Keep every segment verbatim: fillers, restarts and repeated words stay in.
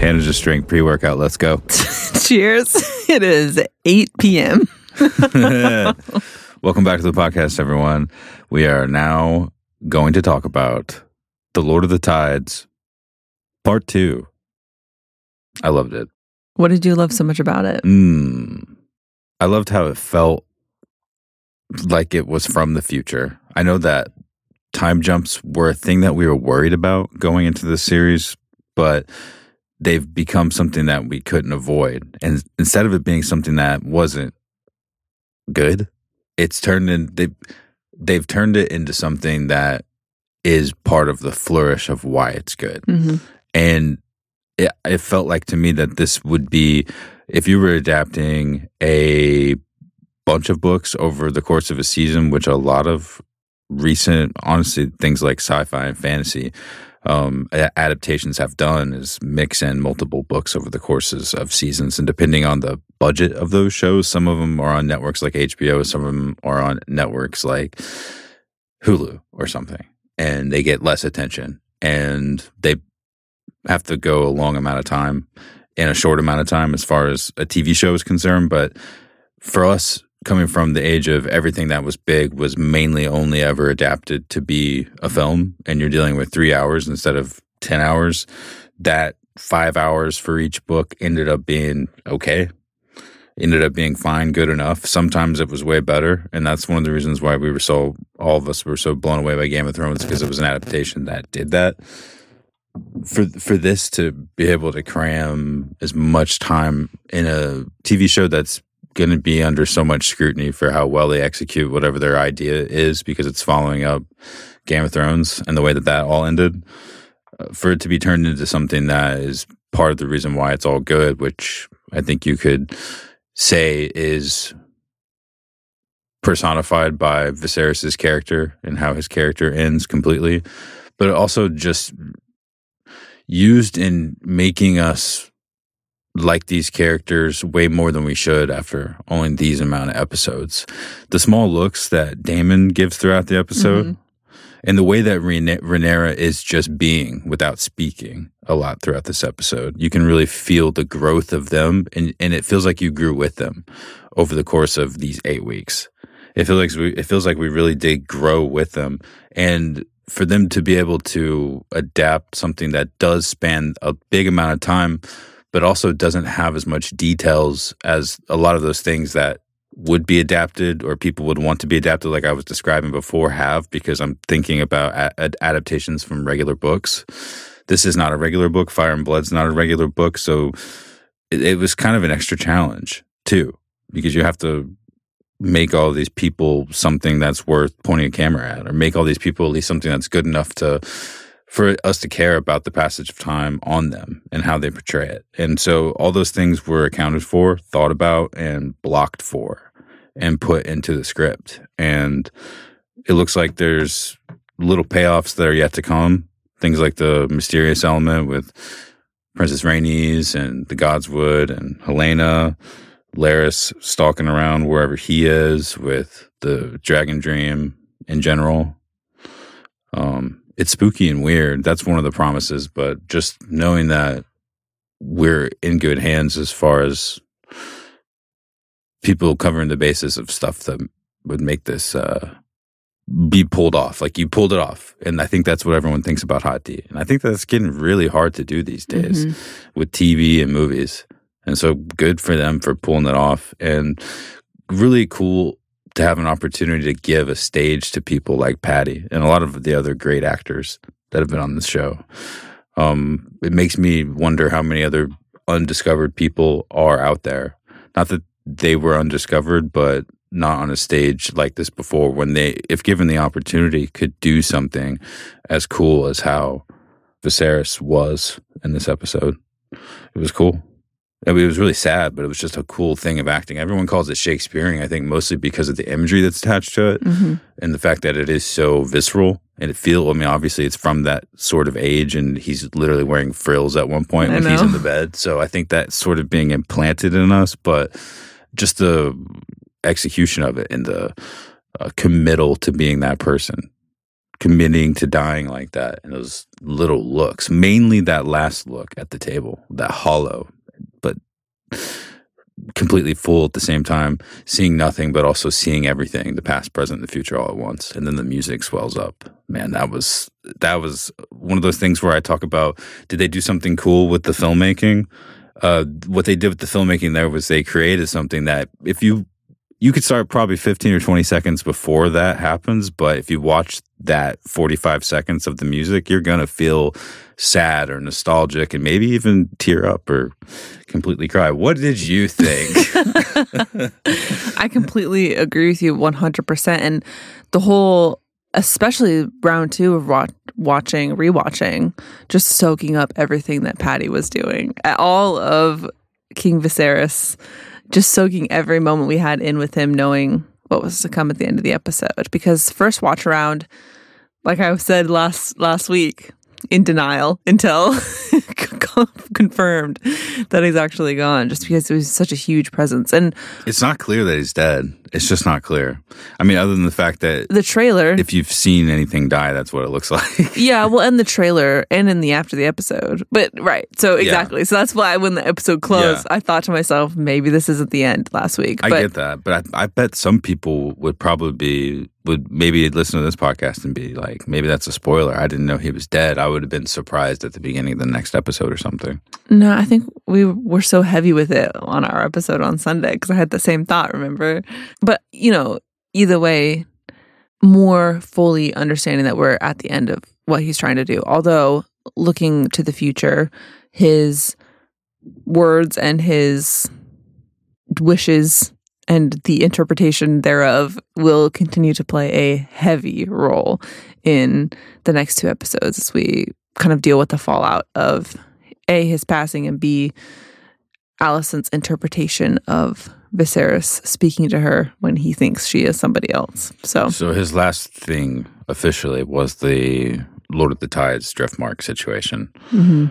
Hannah just drank pre-workout. Let's go. Cheers. It is eight p.m. Welcome back to the podcast, everyone. We are now going to talk about The Lord of the Tides, Part two. I loved it. What did you love so much about it? Mm. I loved how it felt like it was from the future. I know that time jumps were a thing that we were worried about going into this series, but they've become something that we couldn't avoid. And instead of it being something that wasn't good, it's turned in they've, they've turned it into something that is part of the flourish of why it's good. Mm-hmm. And it, it felt like to me that this would be, if you were adapting a bunch of books over the course of a season, which a lot of recent, honestly, things like sci-fi and fantasy um, adaptations have done, is mix in multiple books over the courses of seasons. And depending on the budget of those shows, some of them are on networks like H B O, some of them are on networks like Hulu or something, and they get less attention, and they have to go a long amount of time in a short amount of time as far as a T V show is concerned. But for us, coming from the age of everything that was big was mainly only ever adapted to be a film, and you're dealing with three hours instead of ten hours, that five hours for each book ended up being okay. Ended up being fine, good enough. Sometimes it was way better, and that's one of the reasons why we were so, all of us were so blown away by Game of Thrones, because it was an adaptation that did that. For for this to be able to cram as much time in a T V show that's going to be under so much scrutiny for how well they execute whatever their idea is, because it's following up Game of Thrones and the way that that all ended, uh, for it to be turned into something that is part of the reason why it's all good, which I think you could say is personified by Viserys' character and how his character ends completely, but also just used in making us like these characters way more than we should after only these amount of episodes. The small looks that Daemon gives throughout the episode, mm-hmm. and the way that Rhaenyra is just being without speaking a lot throughout this episode. You can really feel the growth of them, and, and it feels like you grew with them over the course of these eight weeks. It feels like we, it feels like we really did grow with them, and for them to be able to adapt something that does span a big amount of time, but also doesn't have as much details as a lot of those things that would be adapted or people would want to be adapted, like I was describing before, have, because I'm thinking about a- adaptations from regular books. This is not a regular book. Fire and Blood's not a regular book. So it, it was kind of an extra challenge, too, because you have to make all of these people something that's worth pointing a camera at, or make all these people at least something that's good enough to for us to care about the passage of time on them and how they portray it. And so all those things were accounted for, thought about, and blocked for, and put into the script. And it looks like there's little payoffs that are yet to come. Things like the mysterious element with Princess Rhaenys and the Godswood and Helena, Larys stalking around wherever he is with the Dragon Dream in general. Um, It's spooky and weird. That's one of the promises, but just knowing that we're in good hands as far as people covering the basis of stuff that would make this uh, be pulled off. Like, you pulled it off. And I think that's what everyone thinks about Hot D. And I think that's getting really hard to do these days mm-hmm. with T V and movies. And so good for them for pulling it off. And really cool to have an opportunity to give a stage to people like Patty and a lot of the other great actors that have been on this show. Um, it makes me wonder how many other undiscovered people are out there. Not that they were undiscovered, but not on a stage like this before, when they, if given the opportunity, could do something as cool as how Viserys was in this episode. It was cool. I mean, it was really sad, but it was just a cool thing of acting. Everyone calls it Shakespearean, I think, mostly because of the imagery that's attached to it mm-hmm. and the fact that it is so visceral. And it feels, I mean, obviously it's from that sort of age, and he's literally wearing frills at one point I when know. he's in the bed. So I think that's sort of being implanted in us, but just the execution of it and the uh, committal to being that person committing to dying like that, and those little looks, mainly that last look at the table, that hollow, but completely full at the same time, seeing nothing, but also seeing everything, the past, present, and the future all at once. And then the music swells up. Man, that was, that was one of those things where I talk about, did they do something cool with the filmmaking? Uh, what they did with the filmmaking there was they created something that if you, you could start probably fifteen or twenty seconds before that happens, but if you watch that forty-five seconds of the music, you're going to feel sad or nostalgic and maybe even tear up or completely cry. What did you think? I completely agree with you one hundred percent. And the whole, especially round two of wa- watching, rewatching, just soaking up everything that Patty was doing. All of King Viserys, just soaking every moment we had in with him, knowing what was to come at the end of the episode. Because first watch around, like I said last last week, in denial until confirmed that he's actually gone, just because it was such a huge presence. And it's not clear that he's dead. It's just not clear. I mean, other than the fact that the trailer, if you've seen anything die, that's what it looks like. Yeah, well, in the trailer and in the after the episode. But right, so exactly. Yeah. So that's why when the episode closed, yeah. I thought to myself, maybe this isn't the end last week. I but, get that, but I, I bet some people would probably be would maybe listen to this podcast and be like, maybe that's a spoiler. I didn't know he was dead. I would have been surprised at the beginning of the next episode or something. No, I think we were so heavy with it on our episode on Sunday because I had the same thought, remember? But, you know, either way, more fully understanding that we're at the end of what he's trying to do. Although, looking to the future, his words and his wishes and the interpretation thereof will continue to play a heavy role in the next two episodes as we kind of deal with the fallout of A, his passing, and B, Alicent's interpretation of Viserys speaking to her when he thinks she is somebody else. So, so his last thing officially was the Lord of the Tides Driftmark situation. Mm-hmm.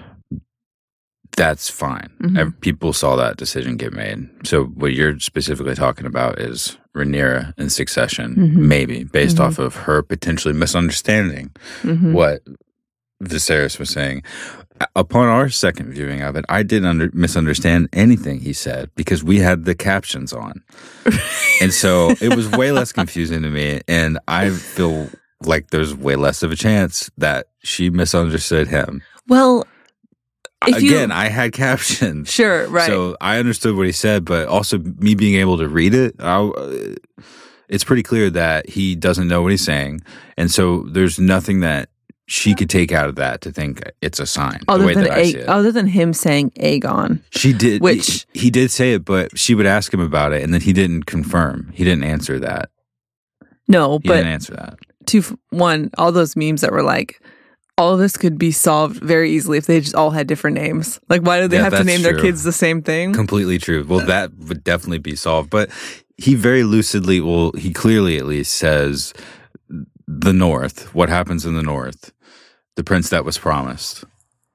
That's fine. Mm-hmm. People saw that decision get made. So what you're specifically talking about is Rhaenyra in Succession, mm-hmm. maybe, based mm-hmm. off of her potentially misunderstanding mm-hmm. what Viserys was saying. Upon our second viewing of it, I didn't under- misunderstand anything he said because we had the captions on. And so it was way less confusing to me. And I feel like there's way less of a chance that she misunderstood him. Well, If Again, you, I had captions. Sure, right. So I understood what he said, but also me being able to read it, I, it's pretty clear that he doesn't know what he's saying. And so there's nothing that she could take out of that to think it's a sign, other the way than that I a, see it. Other than him saying Aegon. She did. Which, he, he did say it, but she would ask him about it, and then he didn't confirm. He didn't answer that. No, he but... He didn't answer that. Two, one, all those memes that were like, all of this could be solved very easily if they just all had different names. Like, why do they yeah, have to name true. their kids the same thing? Completely true. Well, that would definitely be solved. But he very lucidly, well, he clearly at least says the North, what happens in the North, the prince that was promised,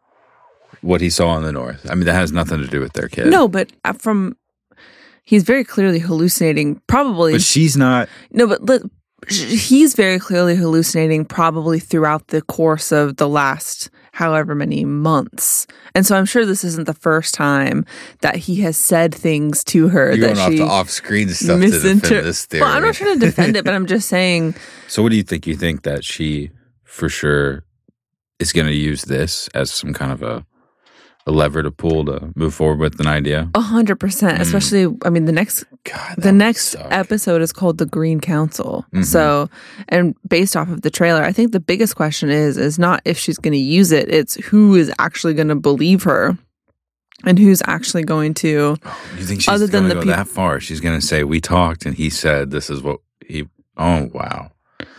what he saw in the North. I mean, that has nothing to do with their kid. No, but from, he's very clearly hallucinating, probably. But she's not. No, but let, he's very clearly hallucinating probably throughout the course of the last however many months. And so I'm sure this isn't the first time that he has said things to her You're that going she off the off-screen stuff misinter- to defend this theory. Well, I'm not trying to defend it, but I'm just saying. So what do you think? You think that she for sure is going to use this as some kind of a a lever to pull to move forward with an idea? A hundred percent. Especially, I mean, the next God, the next episode is called The Green Council. Mm-hmm. So, and based off of the trailer, I think the biggest question is is not if she's going to use it; it's who is actually going to believe her, and who's actually going to. Oh, you think she's going to go pe- that far? She's going to say, "We talked, and he said this is what he." Oh wow.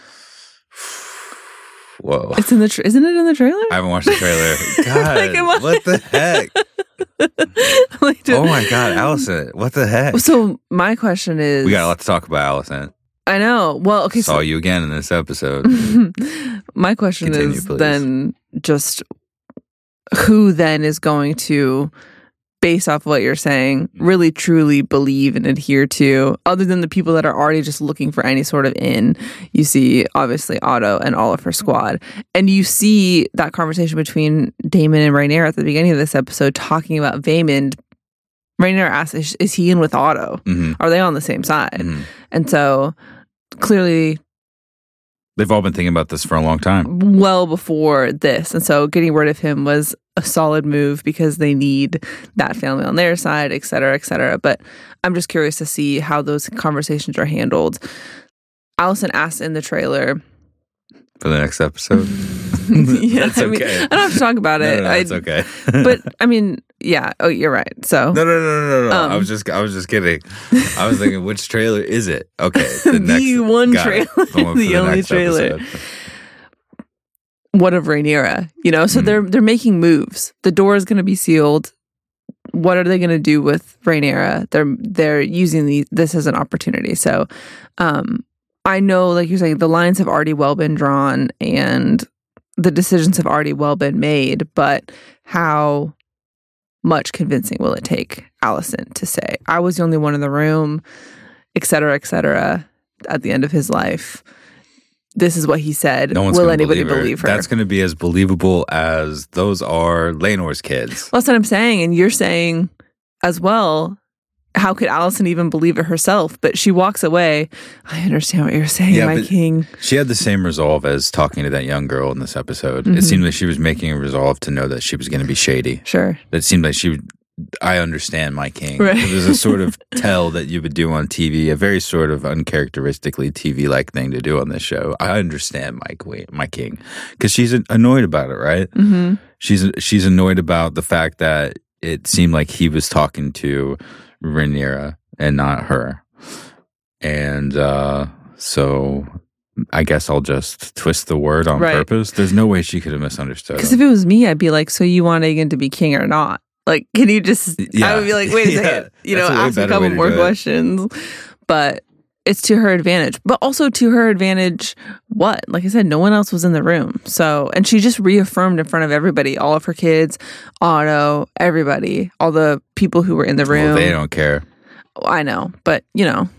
Whoa! It's in the tra- isn't it in the trailer? I haven't watched the trailer. God, like, what the heck? like, oh my God, Alicent! What the heck? So my question is, we got a lot to talk about, Alicent. I know. Well, okay. Saw so, you again in this episode. My question Continue, is please. then just who then is going to based off what you're saying, really truly believe and adhere to, other than the people that are already just looking for any sort of in. You see, obviously, Otto and all of her squad. And you see that conversation between Daemon and Rhaenyra at the beginning of this episode talking about Vaemond. Rhaenyra asks, is, is he in with Otto? Mm-hmm. Are they on the same side? Mm-hmm. And so, clearly... They've all been thinking about this for a long time. Well before this. And so getting rid of him was a solid move because they need that family on their side, et cetera, et cetera. But I'm just curious to see how those conversations are handled. Alicent asked in the trailer... For the next episode? yeah, That's I mean, okay. I don't have to talk about it. No, no, no, it's I, okay. but, I mean, yeah. Oh, you're right. So... No, no, no, no, no. Um, I was just, I was just kidding. I was thinking, which trailer is it? Okay, the, next, the one got trailer. it. The, one for the the only next trailer. episode. What of Rhaenyra? You know, so mm. they're they're making moves. The door is going to be sealed. What are they going to do with Rhaenyra? They're they're using the, this as an opportunity. So, um, I know, like you're saying, the lines have already well been drawn and the decisions have already well been made. But how much convincing will it take Alicent to say, "I was the only one in the room," et cetera, et cetera, at the end of his life? This is what he said. No one's Will gonna anybody believe her. believe her? That's going to be as believable as those are Laenor's kids. Well, that's what I'm saying. And you're saying as well, how could Alicent even believe it herself? But she walks away. I understand what you're saying, Yeah, my but king. She had the same resolve as talking to that young girl in this episode. Mm-hmm. It seemed like she was making a resolve to know that she was going to be shady. Sure. It seemed like she would, I understand my king. Right. It was a sort of tell that you would do on T V, a very sort of uncharacteristically T V-like thing to do on this show. I understand my queen, my king, because she's annoyed about it, right? Mm-hmm. She's she's annoyed about the fact that it seemed like he was talking to Rhaenyra and not her, and uh, so I guess I'll just twist the word on Right. purpose. There's no way she could have misunderstood. Because if it was me, I'd be like, so you want Aegon to be king or not? Like, can you just, Yeah. I would be like, wait a Yeah. second, you know, That's a way ask a better couple way to more do it. questions. But it's to her advantage. But also to her advantage, what? Like I said, no one else was in the room. So, and she just reaffirmed in front of everybody, all of her kids, Otto, everybody, all the people who were in the room. Well, they don't care. I know, but you know.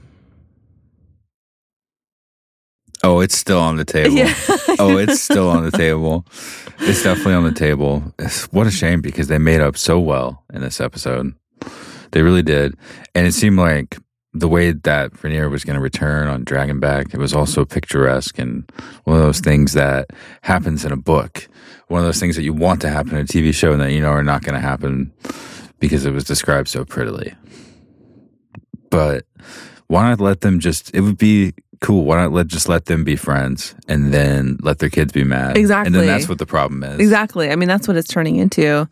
Oh, it's still on the table. Yeah. Oh, it's still on the table. It's definitely on the table. It's, what a shame, because they made up so well in this episode. They really did. And it seemed like the way that Rhaenyra was going to return on Dragonback, it was also picturesque and one of those things that happens in a book. One of those things that you want to happen in a T V show and that you know are not going to happen because it was described so prettily. But why not let them just, it would be cool. Why not let just let them be friends and then let their kids be mad? Exactly. And then that's what the problem is. Exactly. I mean, that's what it's turning into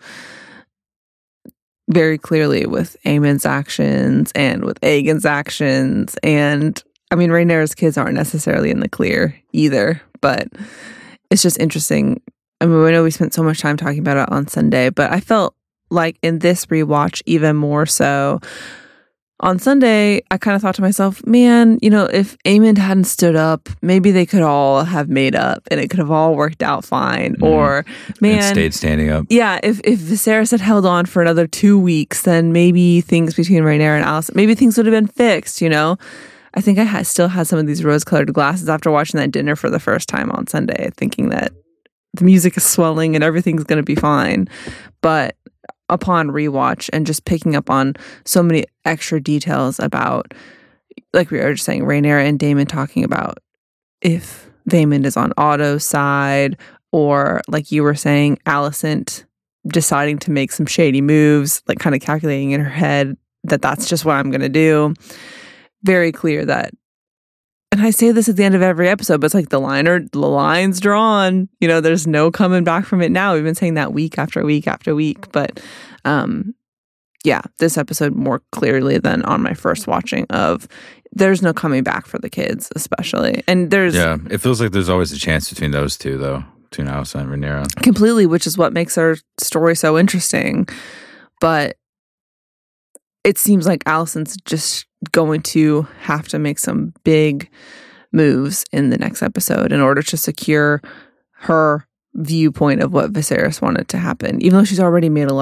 very clearly with Aemon's actions and with Aegon's actions. And I mean, Rhaenyra's kids aren't necessarily in the clear either, but it's just interesting. I mean, I know we spent so much time talking about it on Sunday, but I felt like in this rewatch even more so. On Sunday, I kind of thought to myself, man, you know, if Aemond hadn't stood up, maybe they could all have made up and it could have all worked out fine. Mm. Or, man, and stayed standing up. Yeah, if, if Viserys had held on for another two weeks, then maybe things between Rhaenyra and Alicent, maybe things would have been fixed, you know? I think I had, still had some of these rose-colored glasses after watching that dinner for the first time on Sunday, thinking that the music is swelling and everything's going to be fine. But upon rewatch and just picking up on so many extra details about, like we were just saying, Rhaenyra and Daemon talking about if Vaemond is on Otto's side, or like you were saying, Alicent deciding to make some shady moves, like kind of calculating in her head that that's just what I'm going to do. Very clear that, and I say this at the end of every episode, but it's like the line or the line's drawn. You know, there's no coming back from it now. We've been saying that week after week after week. But um, yeah, this episode more clearly than on my first watching of there's no coming back for the kids, especially. And there's... Yeah, it feels like there's always a chance between those two, though, between Alicent and Rhaenyra. Completely, which is what makes our story so interesting. But it seems like Alicent's just going to have to make some big moves in the next episode in order to secure her viewpoint of what Viserys wanted to happen, even though she's already made a lot of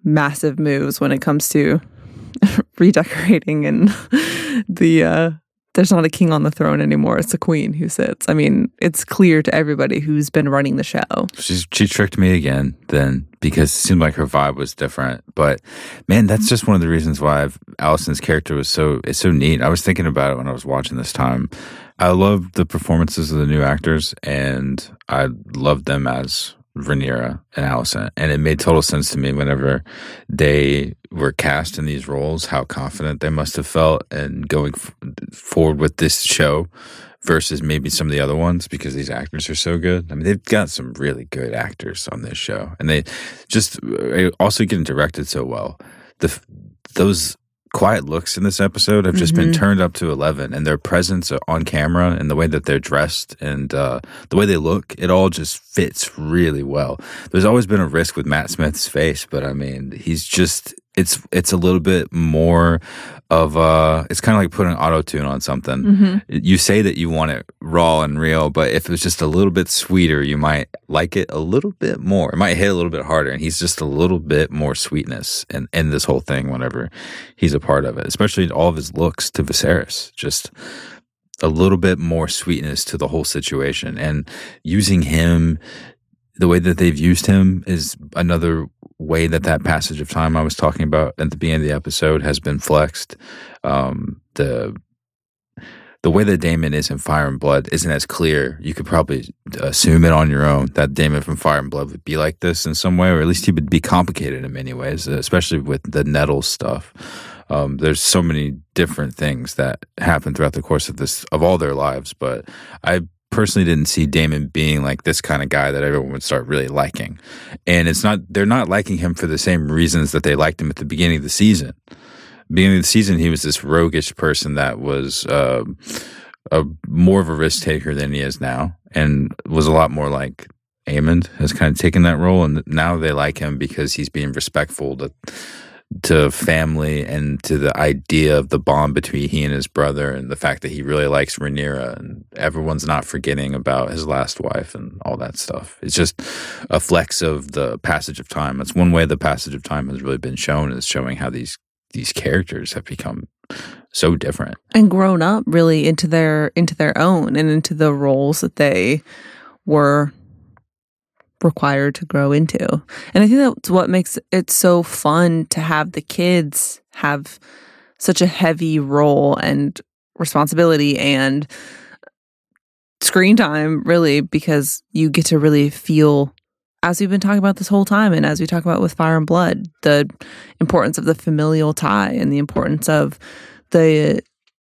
massive moves when it comes to redecorating and the uh there's not a king on the throne anymore. It's a queen who sits. I mean, it's clear to everybody who's been running the show. She's, she tricked me again then because it seemed like her vibe was different. But man, that's just one of the reasons why I've, Allison's character was so, it's so neat. I was thinking about it when I was watching this time. I loved the performances of the new actors and I loved them as Rhaenyra and Allison. And it made total sense to me whenever they were cast in these roles, how confident they must have felt and going f- forward with this show versus maybe some of the other ones because these actors are so good. I mean, they've got some really good actors on this show and they just also getting directed so well. The Those quiet looks in this episode have just mm-hmm. been turned up to eleven, and their presence on camera and the way that they're dressed and uh, the way they look, it all just fits really well. There's always been a risk with Matt Smith's face, but I mean, he's just, it's it's a little bit more of uh it's kind of like putting auto-tune on something. Mm-hmm. You say that you want it raw and real, but if it was just a little bit sweeter, you might like it a little bit more. It might hit a little bit harder, and he's just a little bit more sweetness in, in this whole thing whenever he's a part of it, especially all of his looks to Viserys. Just a little bit more sweetness to the whole situation. And using him the way that they've used him is another way that that passage of time I was talking about at the beginning of the episode has been flexed. Um, the the way that Daemon is in Fire and Blood isn't as clear. You could probably assume it on your own that Daemon from Fire and Blood would be like this in some way, or at least he would be complicated in many ways, especially with the Nettle stuff. Um, there's so many different things that happen throughout the course of this of all their lives, but I personally didn't see Daemon being like this kind of guy that everyone would start really liking. And it's not, they're not liking him for the same reasons that they liked him at the beginning of the season. Beginning of the season, he was this roguish person that was uh, a more of a risk taker than he is now, and was a lot more like Aemond has kind of taken that role. And now they like him because he's being respectful to to family and to the idea of the bond between he and his brother, and the fact that he really likes Rhaenyra, and everyone's not forgetting about his last wife and all that stuff. It's just a flex of the passage of time. That's one way the passage of time has really been shown, is showing how these these characters have become so different and grown up really into their into their own and into the roles that they were required to grow into. And I think that's what makes it so fun to have the kids have such a heavy role and responsibility and screen time, really, because you get to really feel, as we've been talking about this whole time, and as we talk about with Fire and Blood, the importance of the familial tie and the importance of the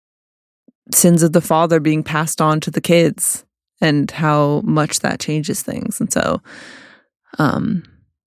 sins of the father being passed on to the kids, and how much that changes things. And so um,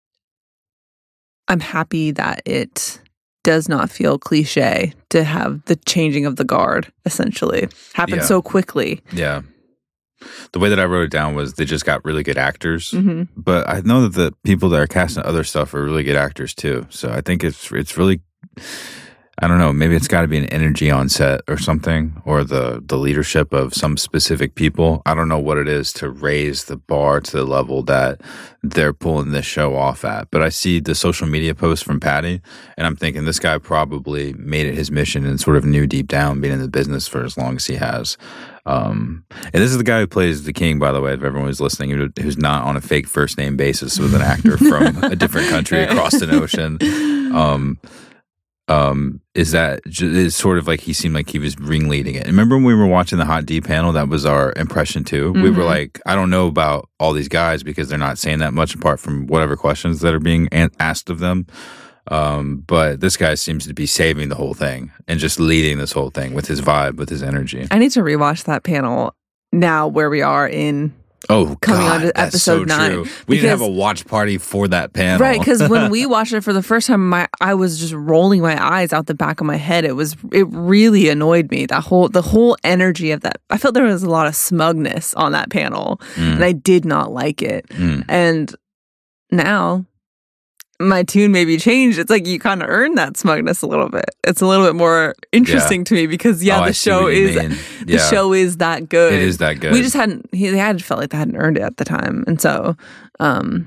I'm happy that it does not feel cliche to have the changing of the guard, essentially, happen yeah. so quickly. Yeah. The way that I wrote it down was they just got really good actors. Mm-hmm. But I know that the people that are casting other stuff are really good actors too. So I think it's it's really... I don't know, maybe it's got to be an energy on set or something, or the, the leadership of some specific people. I don't know what it is to raise the bar to the level that they're pulling this show off at. But I see the social media posts from Patty, and I'm thinking this guy probably made it his mission and sort of knew deep down, being in the business for as long as he has. Um, and this is the guy who plays the king, by the way, if everyone who's listening, who's not on a fake first name basis with an actor from a different country across an ocean. Um Um, is that is sort of like he seemed like he was ringleading it. And remember when we were watching the Hot D panel? That was our impression too. Mm-hmm. We were like, I don't know about all these guys because they're not saying that much apart from whatever questions that are being asked of them. Um, but this guy seems to be saving the whole thing and just leading this whole thing with his vibe, with his energy. I need to rewatch that panel now where we are in Oh, coming God, on to that's episode so nine. true. We didn't have a watch party for that panel. Right, because when we watched it for the first time, my I was just rolling my eyes out the back of my head. It was it really annoyed me. That whole the whole energy of that. I felt there was a lot of smugness on that panel, mm. and I did not like it. Mm. And now my tune maybe changed. It's like you kind of earn that smugness a little bit. It's a little bit more interesting yeah. to me because yeah, oh, the I see show what you is mean. the yeah. show is that good. It is that good. We just hadn't. He, they had felt like they hadn't earned it at the time, and so um,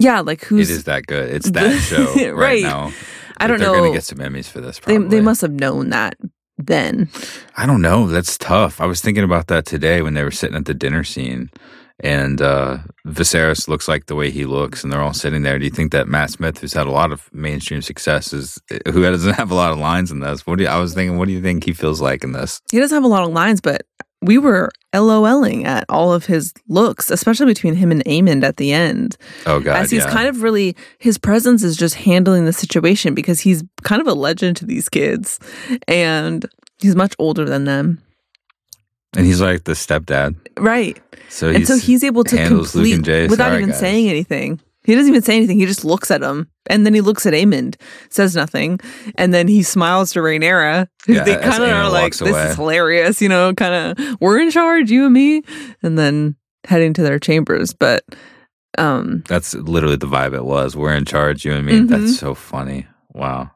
Yeah, like who's it is that good. It's that show right, right now. I don't they're know. They're going to get some Emmys for this, They, probably. they must have known that then. I don't know. That's tough. I was thinking about that today when they were sitting at the dinner scene, and uh, Viserys looks like the way he looks, and they're all sitting there. Do you think that Matt Smith, who's had a lot of mainstream success, is, who doesn't have a lot of lines in this? What do you, I was thinking, what do you think he feels like in this? He doesn't have a lot of lines, but we were LOLing at all of his looks, especially between him and Aemond at the end. Oh, God, As he's yeah. kind of really, his presence is just handling the situation because he's kind of a legend to these kids. And he's much older than them. And he's like the stepdad. Right. So and so he's able to handles Luke complete, and Jay. without Sorry, even guys. saying anything. He doesn't even say anything. He just looks at him. And then he looks at Aemond, says nothing. And then he smiles to Rhaenyra. Who Yeah, they as kind of Aemond are like, walks this away. is hilarious, you know, kind of, we're in charge, you and me. And then heading to their chambers. But um, That's literally the vibe it was. We're in charge, you and me. Mhm. That's so funny. Wow.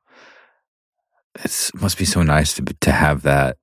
It's, it must be so nice to to have that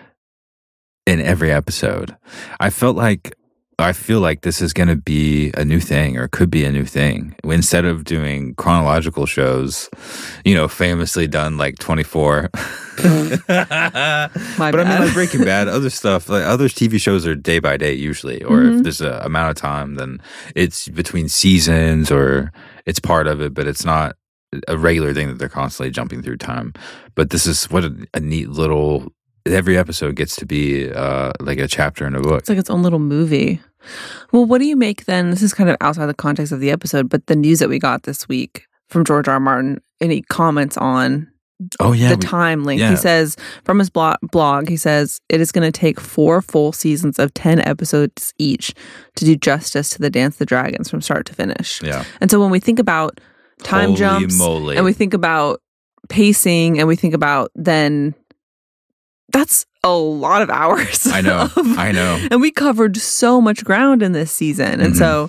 in every episode. I felt like, I feel like this is going to be a new thing, or could be a new thing. Instead of doing chronological shows, you know, famously done like twenty-four. My but I mean, bad. like Breaking Bad, other stuff, like other T V shows are day by day usually, or Mhm. if there's a amount of time, then it's between seasons, or it's part of it, but it's not a regular thing that they're constantly jumping through time. But this is what a, a neat little. Every episode gets to be uh, like a chapter in a book. It's like its own little movie. Well, what do you make then? This is kind of outside the context of the episode, but the news that we got this week from George R. R. Martin, any comments on Oh yeah, the we- time length? yeah. He says, from his blog, blog, he says, it is going to take four full seasons of ten episodes each to do justice to the Dance of the Dragons from start to finish. yeah. And so when we think about time Holy jumps moly. and we think about pacing and we think about then that's a lot of hours. I know, of- I know. And we covered so much ground in this season. And Mhm. so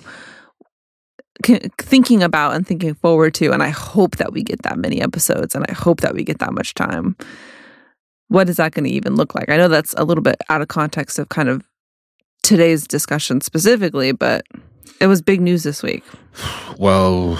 c- thinking about and thinking forward to, and I hope that we get that many episodes and I hope that we get that much time. What is that going to even look like? I know that's a little bit out of context of kind of today's discussion specifically, but it was big news this week. Well,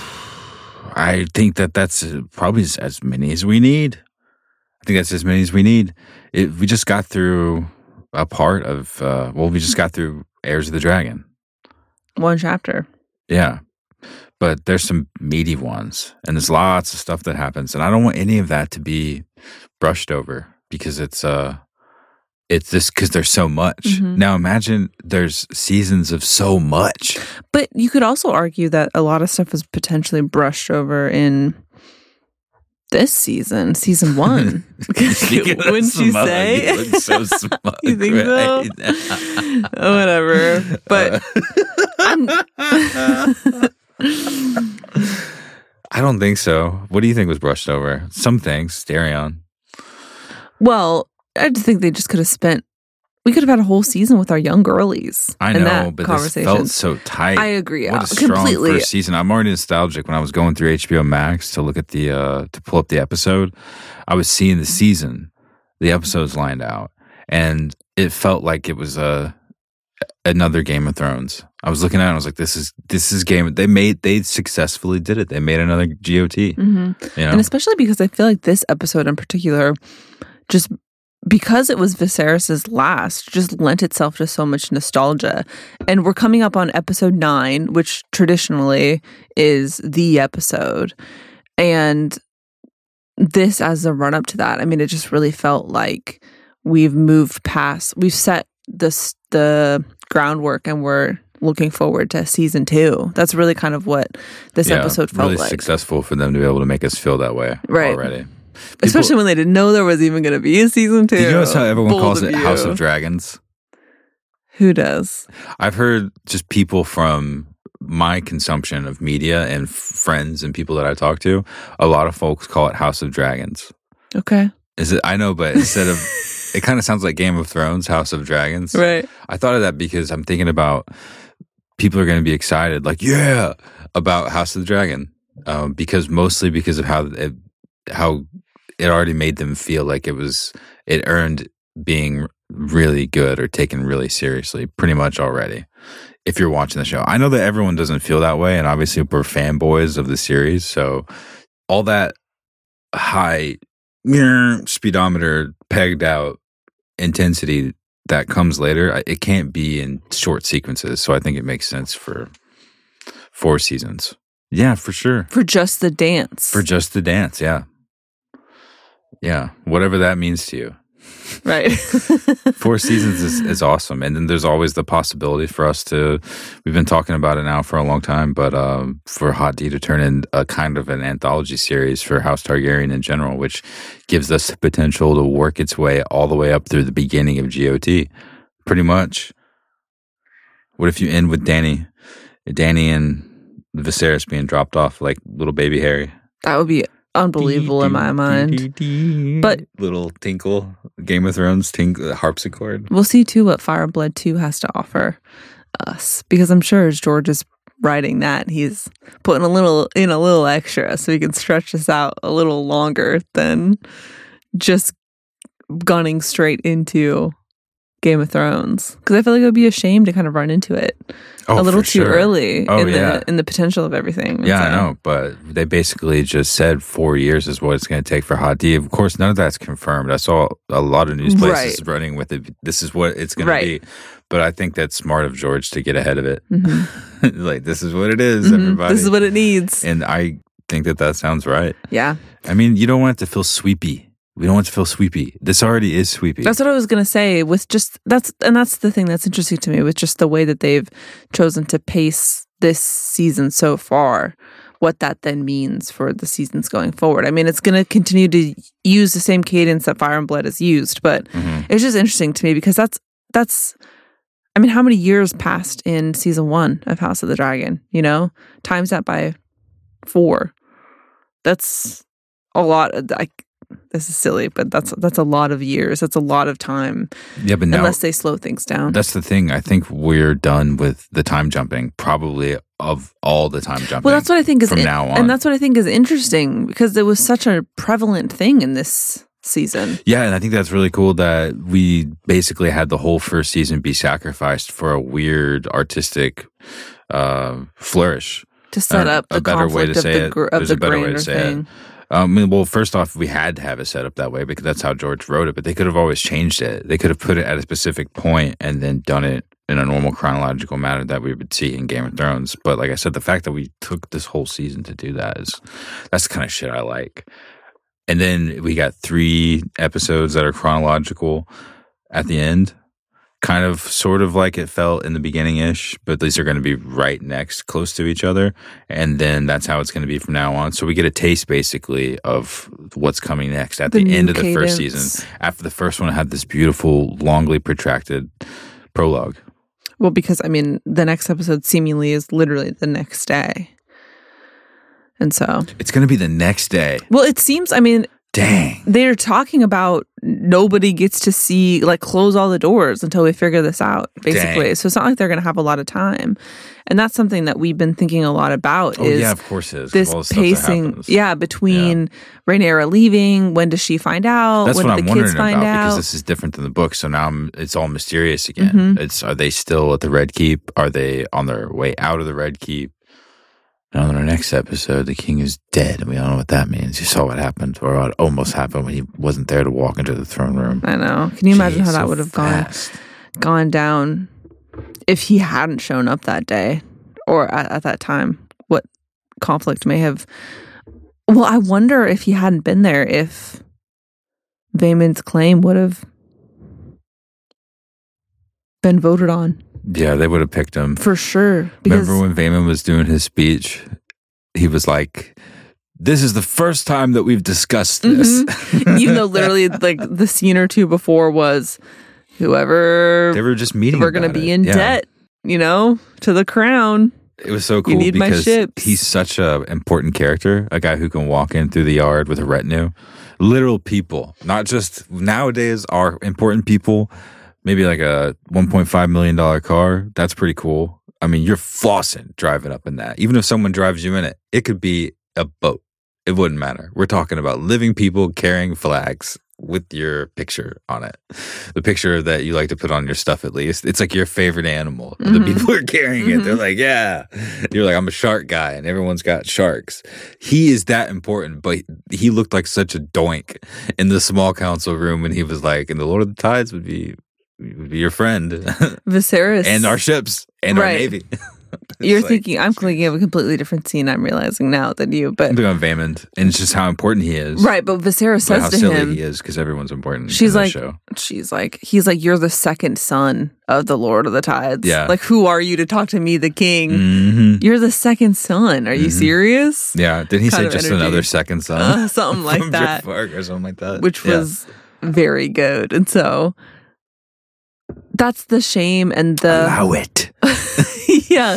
I think that that's uh, probably as- as many as we need. I think that's as many as we need. It, we just got through a part of, uh, well, we just got through Heirs of the Dragon. One chapter. Yeah. But there's some meaty ones, and there's lots of stuff that happens. And I don't want any of that to be brushed over because it's, uh, it's this because there's so much. Mhm. Now imagine there's seasons of so much. But you could also argue that a lot of stuff was potentially brushed over in this season, season one. Speaking of Wouldn't you smug, say? you look so smug, You think so? right? Oh, whatever. But I'm, I don't think so. What do you think was brushed over? Some things, Starion. well, I just think they just could have spent. We could have had a whole season with our young girlies. I in know, that but this conversation. felt so tight. I agree. What uh, a strong completely. first season. I'm already nostalgic. When I was going through H B O Max to look at the uh, to pull up the episode, I was seeing the season, the episodes lined out, and it felt like it was uh, another Game of Thrones. I was looking at it, and I was like, "This is this is Game." They made they successfully did it. They made another G O T. Mhm. You know, And especially because I feel like this episode in particular, just because it was Viserys's last, just lent itself to so much nostalgia. And we're coming up on episode nine, which traditionally is the episode. And this as a run up to that, I mean, it just really felt like we've moved past, we've set this, the groundwork and we're looking forward to season two. That's really kind of what this yeah, episode felt really like. successful for them to be able to make us feel that way Right. already. Especially when they didn't know there was even going to be a season two. Did you notice how everyone Bold calls of it you. House of Dragons? Who does? I've heard just people from my consumption of media and f- friends and people that I talk to, a lot of folks call it House of Dragons. Okay. Is it? I know, but instead of, it kind of sounds like Game of Thrones, House of Dragons. Right. I thought of that because I'm thinking about people are going to be excited, like, yeah, about House of the Dragon, um, because mostly because of how it, how it already made them feel like it was, it earned being really good or taken really seriously pretty much already if you're watching the show. I know that everyone doesn't feel that way, and obviously we're fanboys of the series, so all that high speedometer pegged out intensity that comes later, it can't be in short sequences, so I think it makes sense for four seasons. Yeah, for sure. For just the dance. For just the dance, yeah. Yeah, whatever that means to you. Right. Four seasons is, is awesome. And then there's always the possibility for us to, we've been talking about it now for a long time, but um, for Hot D to turn in a kind of an anthology series for House Targaryen in general, which gives us the potential to work its way all the way up through the beginning of G O T. Pretty much. What if you end with Dany, Dany and Viserys being dropped off like little baby Harry? That would be unbelievable in my mind. But little tinkle, Game of Thrones tinkle, harpsichord. We'll see too what Fire and Blood two has to offer us, because I'm sure as George is writing that, he's putting a little in a little extra so he can stretch this out a little longer than just gunning straight into Game of Thrones, because I feel like it would be a shame to kind of run into it oh, a little too sure. early oh, in yeah. the in the potential of everything. Yeah, so. I know, but they basically just said four years is what it's going to take for Hot D. Of course, none of that's confirmed. I saw a lot of news places right. running with it. This is what it's going right. to be. But I think that's smart of George to get ahead of it. Mm-hmm. Like, this is what it is, mm-hmm. everybody. This is what it needs. And I think that that sounds right. Yeah. I mean, you don't want it to feel sweepy. We don't want it to feel sweepy. This already is sweepy. That's what I was going to say with just that's and that's the thing that's interesting to me with just the way that they've chosen to pace this season so far, what that then means for the seasons going forward. I mean, it's going to continue to use the same cadence that Fire and Blood has used, but mm-hmm. it's just interesting to me because that's that's I mean, how many years passed in season one of House of the Dragon, you know? Times that by four. That's a lot of I This is silly, but that's that's a lot of years. That's a lot of time. Yeah, but now, unless they slow things down. That's the thing. I think we're done with the time jumping, probably of all the time jumping. Well, that's what I think is from in, now on, and that's what I think is interesting because it was such a prevalent thing in this season. Yeah, and I think that's really cool that we basically had the whole first season be sacrificed for a weird artistic uh, flourish to set up uh, the a better way to say of the, it. Of There's the a better way to say thing. it. Um, well, first off, we had to have it set up that way because that's how George wrote it, but they could have always changed it. They could have put it at a specific point and then done it in a normal chronological manner that we would see in Game of Thrones. But like I said, the fact that we took this whole season to do that is, that's the kind of shit I like. And then we got three episodes that are chronological at the end. Kind of, sort of like it felt in the beginning-ish, but these are going to be right next, close to each other, and then that's how it's going to be from now on. So we get a taste, basically, of what's coming next at the, the end of cadence. the first season. After the first one had this beautiful, longly protracted prologue. Well, because, I mean, the next episode seemingly is literally the next day. And so... It's going to be the next day. Well, it seems, I mean... Dang. They're talking about nobody gets to see, like, close all the doors until we figure this out, basically. Dang. So it's not like they're going to have a lot of time. And that's something that we've been thinking a lot about oh, is yeah, of course it is. this pacing, yeah, between yeah. Rhaenyra leaving, when does she find out? That's when what do the I'm kids wondering find about out? because this is different than the book. So now I'm, it's all mysterious again. Mm-hmm. It's Are they still at the Red Keep? Are they on their way out of the Red Keep? And on our next episode, the king is dead, and we don't know what that means. You saw what happened, or what almost happened when he wasn't there to walk into the throne room. I know. Can you imagine Jeez, how that so would have gone, gone down if he hadn't shown up that day or at, at that time? What conflict may have... Well, I wonder if he hadn't been there, if Vaemon's claim would have been voted on. Yeah, they would have picked him. For sure. Remember when Vaemon was doing his speech? He was like, this is the first time that we've discussed this. Mm-hmm. Even though literally like the scene or two before was whoever... They were just meeting We're going to be it. in yeah. debt, you know, to the crown. It was so cool you need because my ships. He's such an important character, a guy who can walk in through the yard with a retinue. Literal people, not just nowadays are important people. Maybe like a one point five million dollars car. That's pretty cool. I mean, you're flossing driving up in that. Even if someone drives you in it, it could be a boat. It wouldn't matter. We're talking about living people carrying flags. with your picture on it. The picture that you like to put on your stuff, at least. It's like your favorite animal. Mm-hmm. The people are carrying mm-hmm. it. They're like, yeah. You're like, I'm a shark guy, and everyone's got sharks. He is that important, but he looked like such a doink in the small council room when he was like, and the Lord of the Tides would be, would be your friend. Viserys. And our ships. And right. our navy. You're like, thinking, I'm thinking of a completely different scene, I'm realizing now, than you. But I'm thinking of Vaemond, and it's just how important he is. Right, but Viserys says how to silly him, he is, because everyone's important she's in like, the show. She's like, he's like, you're the second son of the Lord of the Tides. Yeah. Like, who are you to talk to me, the king? Mm-hmm. You're the second son. Are you mm-hmm. serious? Yeah. Didn't he kind say just energy. Another second son? Uh, something like that. Or something like that. Which yeah. was very good. And so that's the shame and the... Allow it. yeah.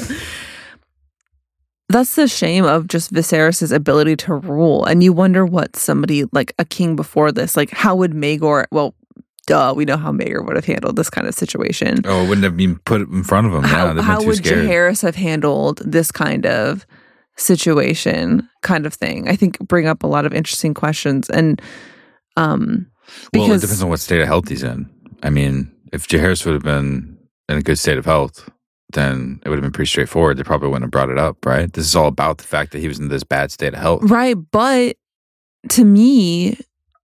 That's the shame of just Viserys' ability to rule. And you wonder what somebody, like a king before this, like how would Maegor, well, duh, we know how Maegor would have handled this kind of situation. Oh, it wouldn't have been put in front of him. How, yeah, how too would scared. Jaehaerys have handled this kind of situation, kind of thing? I think bring up a lot of interesting questions. And um, because, well, it depends on what state of health he's in. I mean, if Jaehaerys would have been in a good state of health, then it would have been pretty straightforward. They probably wouldn't have brought it up, right? This is all about the fact that he was in this bad state of health. Right, but to me,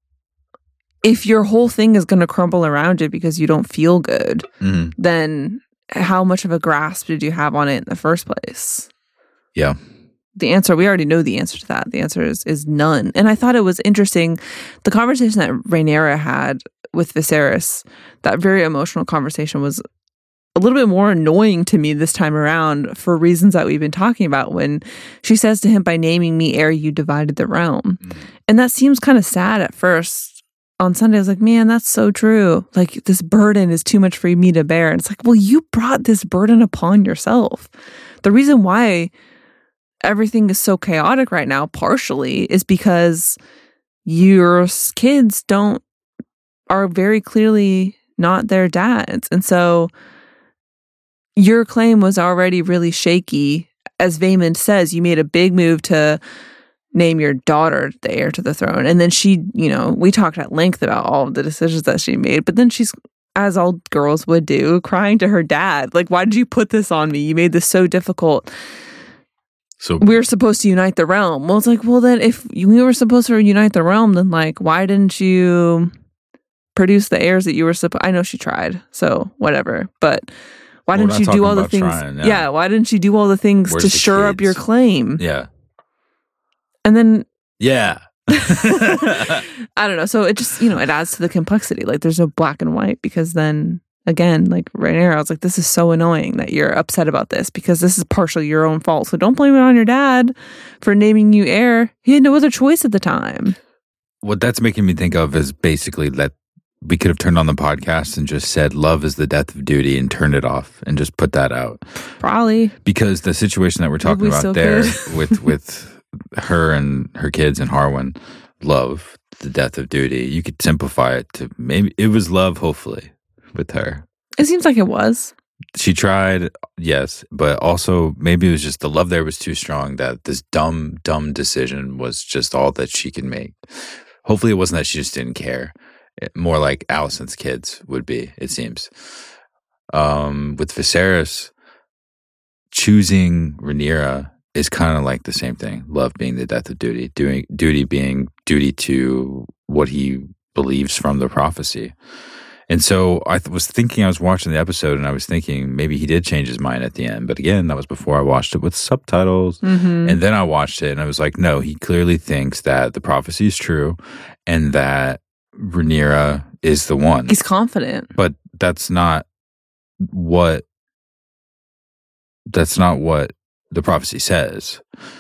if your whole thing is going to crumble around you because you don't feel good, mm-hmm. then how much of a grasp did you have on it in the first place? Yeah. The answer, we already know the answer to that. The answer is is none. And I thought it was interesting, the conversation that Rhaenyra had with Viserys, that very emotional conversation was a little bit more annoying to me this time around for reasons that we've been talking about, when she says to him, by naming me ere you divided the realm. Mm. And that seems kind of sad at first. On Sunday, I was like, man, that's so true. Like, this burden is too much for me to bear. And it's like, well, you brought this burden upon yourself. The reason why everything is so chaotic right now, partially, is because your kids don't, are very clearly not their dads. And so your claim was already really shaky. As Vaemond says, you made a big move to name your daughter the heir to the throne. And then she, you know, we talked at length about all of the decisions that she made, but then she's, as all girls would do, crying to her dad. Like, why did you put this on me? You made this so difficult. So we were supposed to unite the realm. Well, it's like, well, then if we were supposed to unite the realm, then like, why didn't you produce the heirs that you were supposed? I know she tried, so whatever. But why We're didn't you do all the things? Trying, yeah. yeah, why didn't you do all the things Where's to the shore kids? up your claim? Yeah. And then yeah. I don't know. So it just, you know, it adds to the complexity. Like, there's no black and white, because then again, like Rhaenyra, I was like, this is so annoying that you're upset about this, because this is partially your own fault. So don't blame it on your dad for naming you heir. He had no other choice at the time. What that's making me think of is basically that we could have turned on the podcast and just said love is the death of duty and turned it off and just put that out. Probably. Because the situation that we're talking we about so there could. with with her and her kids and Harwin, love, the death of duty, you could simplify it to maybe it was love, hopefully, with her. It seems like it was. She tried, yes, but also maybe it was just the love there was too strong that this dumb, dumb decision was just all that she could make. Hopefully it wasn't that she just didn't care. It, more like Alicent's kids would be, it seems. Um, with Viserys, choosing Rhaenyra is kind of like the same thing. Love being the death of duty, doing duty being duty to what he believes from the prophecy. And so I th- was thinking, I was watching the episode and I was thinking maybe he did change his mind at the end. But again, that was before I watched it with subtitles. Mm-hmm. And then I watched it and I was like, no, he clearly thinks that the prophecy is true and that Rhaenyra is the one. He's confident. But that's not what, that's not what the prophecy says.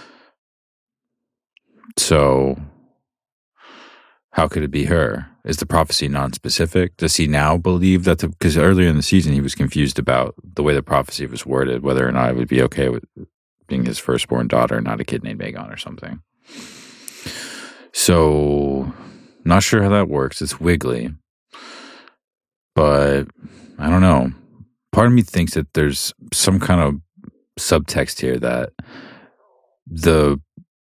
So how could it be her? Is the prophecy non-specific? Does he now believe that the, because earlier in the season he was confused about the way the prophecy was worded, whether or not it would be okay with being his firstborn daughter, not a kid named Aegon or something. So, not sure how that works. It's wiggly. But, I don't know. Part of me thinks that there's some kind of subtext here that the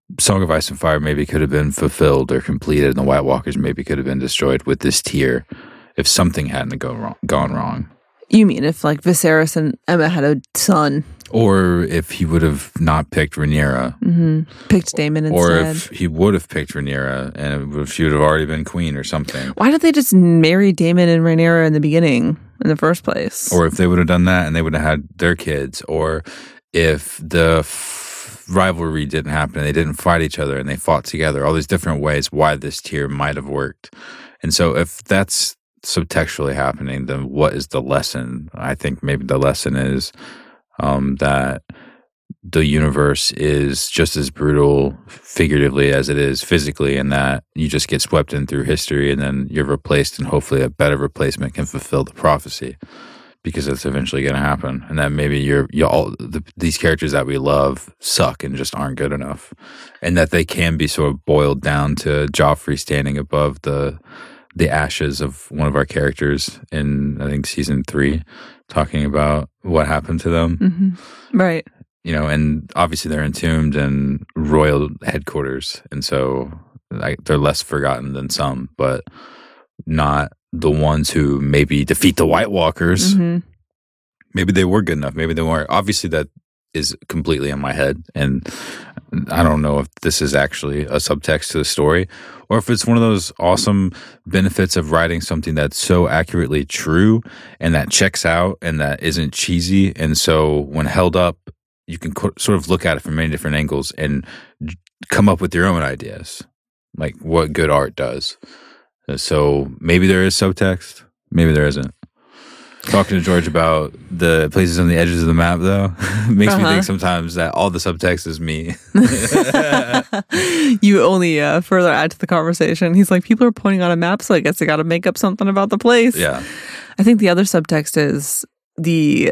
Song of Ice and Fire maybe could have been fulfilled or completed, and the White Walkers maybe could have been destroyed with this tear if something hadn't go wrong, gone wrong. You mean if like Viserys and Aemma had a son? Or if he would have not picked Rhaenyra. Mm-hmm. Picked Daemon instead. Or if he would have picked Rhaenyra and if she would have already been queen or something. Why did they just marry Daemon and Rhaenyra in the beginning in the first place? Or if they would have done that and they would have had their kids. Or if the f- rivalry didn't happen and they didn't fight each other and they fought together. All these different ways why this tier might have worked. And so if that's subtextually happening, then what is the lesson? I think maybe the lesson is um, that the universe is just as brutal figuratively as it is physically, and that you just get swept in through history and then you're replaced, and hopefully a better replacement can fulfill the prophecy, because it's eventually going to happen. And that maybe you're, you all the, these characters that we love suck and just aren't good enough, and that they can be sort of boiled down to Joffrey standing above the the ashes of one of our characters in, I think, season three, talking about what happened to them. Mm-hmm. Right. You know, and obviously they're entombed in royal headquarters, and so like, they're less forgotten than some, but not the ones who maybe defeat the White Walkers. Mm-hmm. Maybe they were good enough. Maybe they weren't. Obviously, that is completely in my head, and I don't know if this is actually a subtext to the story, or if it's one of those awesome benefits of writing something that's so accurately true and that checks out and that isn't cheesy. And so when held up, you can co- sort of look at it from many different angles and come up with your own ideas, like what good art does. So maybe there is subtext, maybe there isn't. Talking to George about the places on the edges of the map, though, makes uh-huh. me think sometimes that all the subtext is me. You only uh, further add to the conversation. He's like, people are pointing on a map, so I guess they got to make up something about the place. Yeah. I think the other subtext is the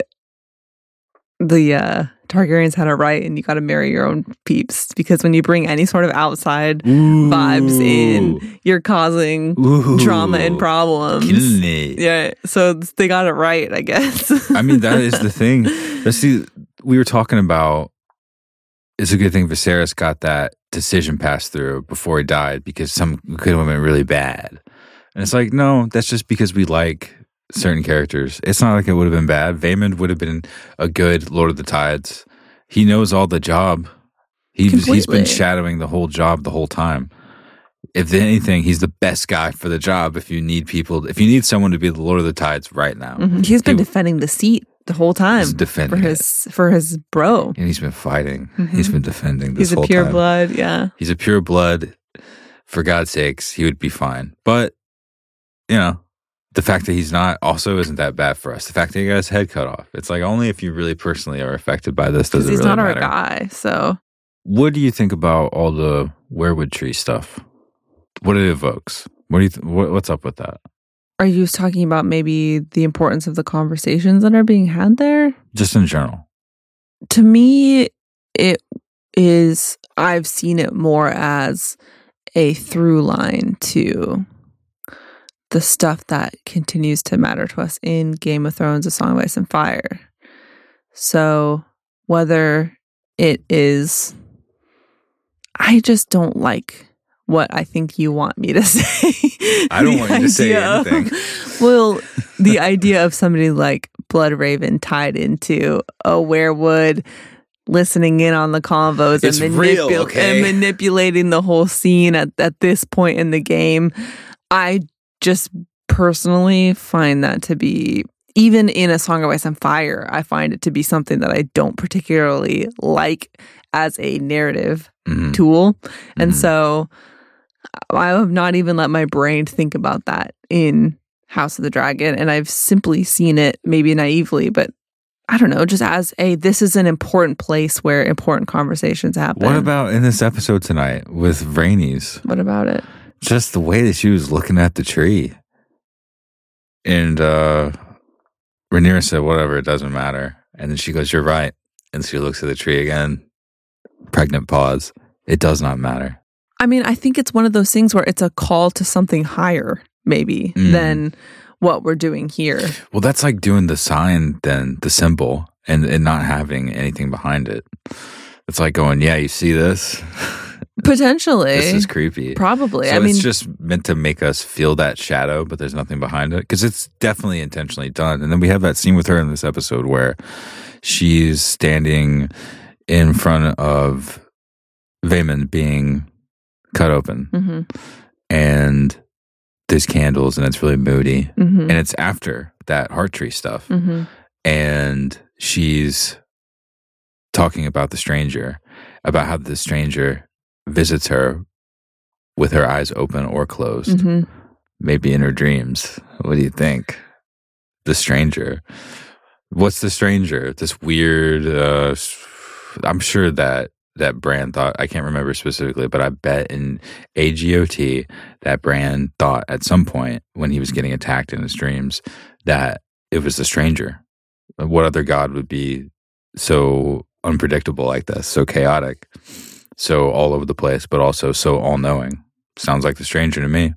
the uh, Targaryens had a right, and you got to marry your own peeps, because when you bring any sort of outside Ooh. vibes in, you're causing Ooh. drama and problems. Killing it. Yeah, so they got it right, I guess. I mean, that is the thing. Let's see. We were talking about. It's a good thing Viserys got that decision passed through before he died, because some could have been really bad. And it's like, no, that's just because we like certain characters. It's not like it would have been bad. Vaemond would have been a good Lord of the Tides. He knows all the job. He's, he's been shadowing the whole job the whole time. If anything, he's the best guy for the job. If you need people, if you need someone to be the Lord of the Tides right now. Mm-hmm. He's been he, defending the seat the whole time. He's defending for his, for his bro. And he's been fighting. Mm-hmm. He's been defending this he's whole time. He's a pure blood, yeah. He's a pure blood. For God's sakes, he would be fine. But, you know, the fact that he's not also isn't that bad for us. The fact that he got his head cut off. It's like only if you really personally are affected by this does it really matter. He's not our guy, so. What do you think about all the werewood tree stuff? What it evokes? What do you? Th- what, what's up with that? Are you talking about maybe the importance of the conversations that are being had there? Just in general. To me, it is, I've seen it more as a through line to the stuff that continues to matter to us in Game of Thrones, A Song of Ice and Fire. So whether it is, I just don't like what I think you want me to say. I don't want you to say anything. Of, well, the idea of somebody like Bloodraven tied into a werewood, listening in on the convos and, manipul- real, okay? and manipulating the whole scene at, at this point in the game. I just personally find that to be, even in A Song of Ice and Fire, I find it to be something that I don't particularly like as a narrative mm-hmm. tool. And mm-hmm. so I have not even let my brain think about that in House of the Dragon. And I've simply seen it, maybe naively, but I don't know, just as a, this is an important place where important conversations happen. What about in this episode tonight with Rhaenys? What about it? Just the way that she was looking at the tree. And uh, Rhaenyra said, whatever, it doesn't matter. And then she goes, you're right. And she looks at the tree again. Pregnant pause. It does not matter. I mean, I think it's one of those things where it's a call to something higher, maybe, mm. than what we're doing here. Well, that's like doing the sign, then the symbol, and, and not having anything behind it. It's like going, yeah, you see this? Potentially. This is creepy. Probably. So I mean, it's just meant to make us feel that shadow, but there's nothing behind it because it's definitely intentionally done. And then we have that scene with her in this episode where she's standing in front of Vayman being cut open, mm-hmm. and there's candles, and it's really moody, mm-hmm. and it's after that heart tree stuff, mm-hmm. and she's talking about the stranger, about how the stranger visits her with her eyes open or closed, mm-hmm. maybe in her dreams. What do you think? The stranger. What's the stranger? This weird, uh, I'm sure that that Bran thought, I can't remember specifically, but I bet in A G O T that Bran thought at some point when he was getting attacked in his dreams that it was the stranger. What other god would be so unpredictable like this, so chaotic, so all over the place, but also so all-knowing? Sounds like the stranger to me.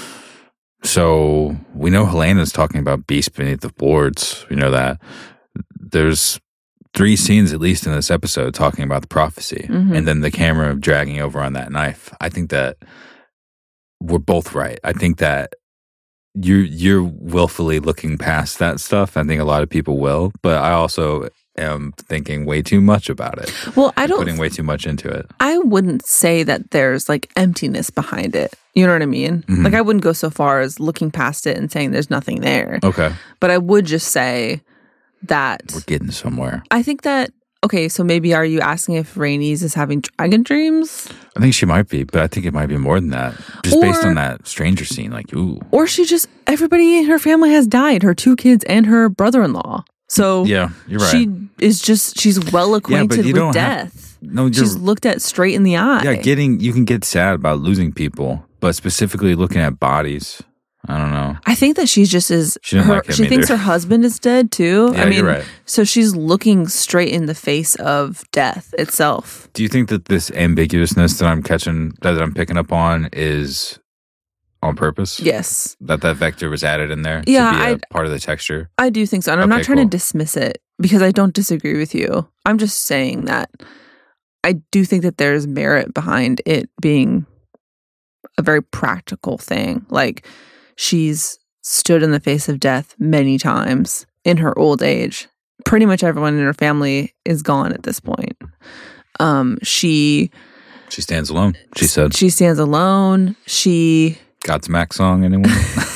So we know Helena's talking about beasts beneath the boards. We know that. There's three scenes at least in this episode talking about the prophecy, mm-hmm. and then the camera dragging over on that knife. I think that we're both right. I think that you're you're willfully looking past that stuff. I think a lot of people will, but I also am thinking way too much about it. Well, I don't putting way too much into it. I wouldn't say that there's like emptiness behind it. You know what I mean? Mm-hmm. Like I wouldn't go so far as looking past it and saying there's nothing there. Okay, but I would just say that we're getting somewhere. I think that, okay, so maybe are you asking if Rhaenys is having dragon dreams? I think she might be, but I think it might be more than that. Just or, based on that stranger scene, like, ooh. Or she just, everybody in her family has died, her two kids and her brother-in-law. So yeah, you're right. She is just, she's well acquainted yeah, with death. Have, no, she's looked at straight in the eye. Yeah, getting, you can get sad about losing people, but specifically looking at bodies, I don't know. I think that she's just is. She, didn't her, like him she either. thinks her husband is dead too. Yeah, I mean, you're right. So she's looking straight in the face of death itself. Do you think that this ambiguousness that I'm catching, that I'm picking up on, is on purpose? Yes. That that vector was added in there yeah, to be a I, part of the texture? I do think so. And I'm okay, not trying cool. to dismiss it because I don't disagree with you. I'm just saying that I do think that there's merit behind it being a very practical thing. Like she's stood in the face of death many times in her old age. Pretty much everyone in her family is gone at this point. Um, she she stands alone. She said she stands alone. She Godsmack song, anyone?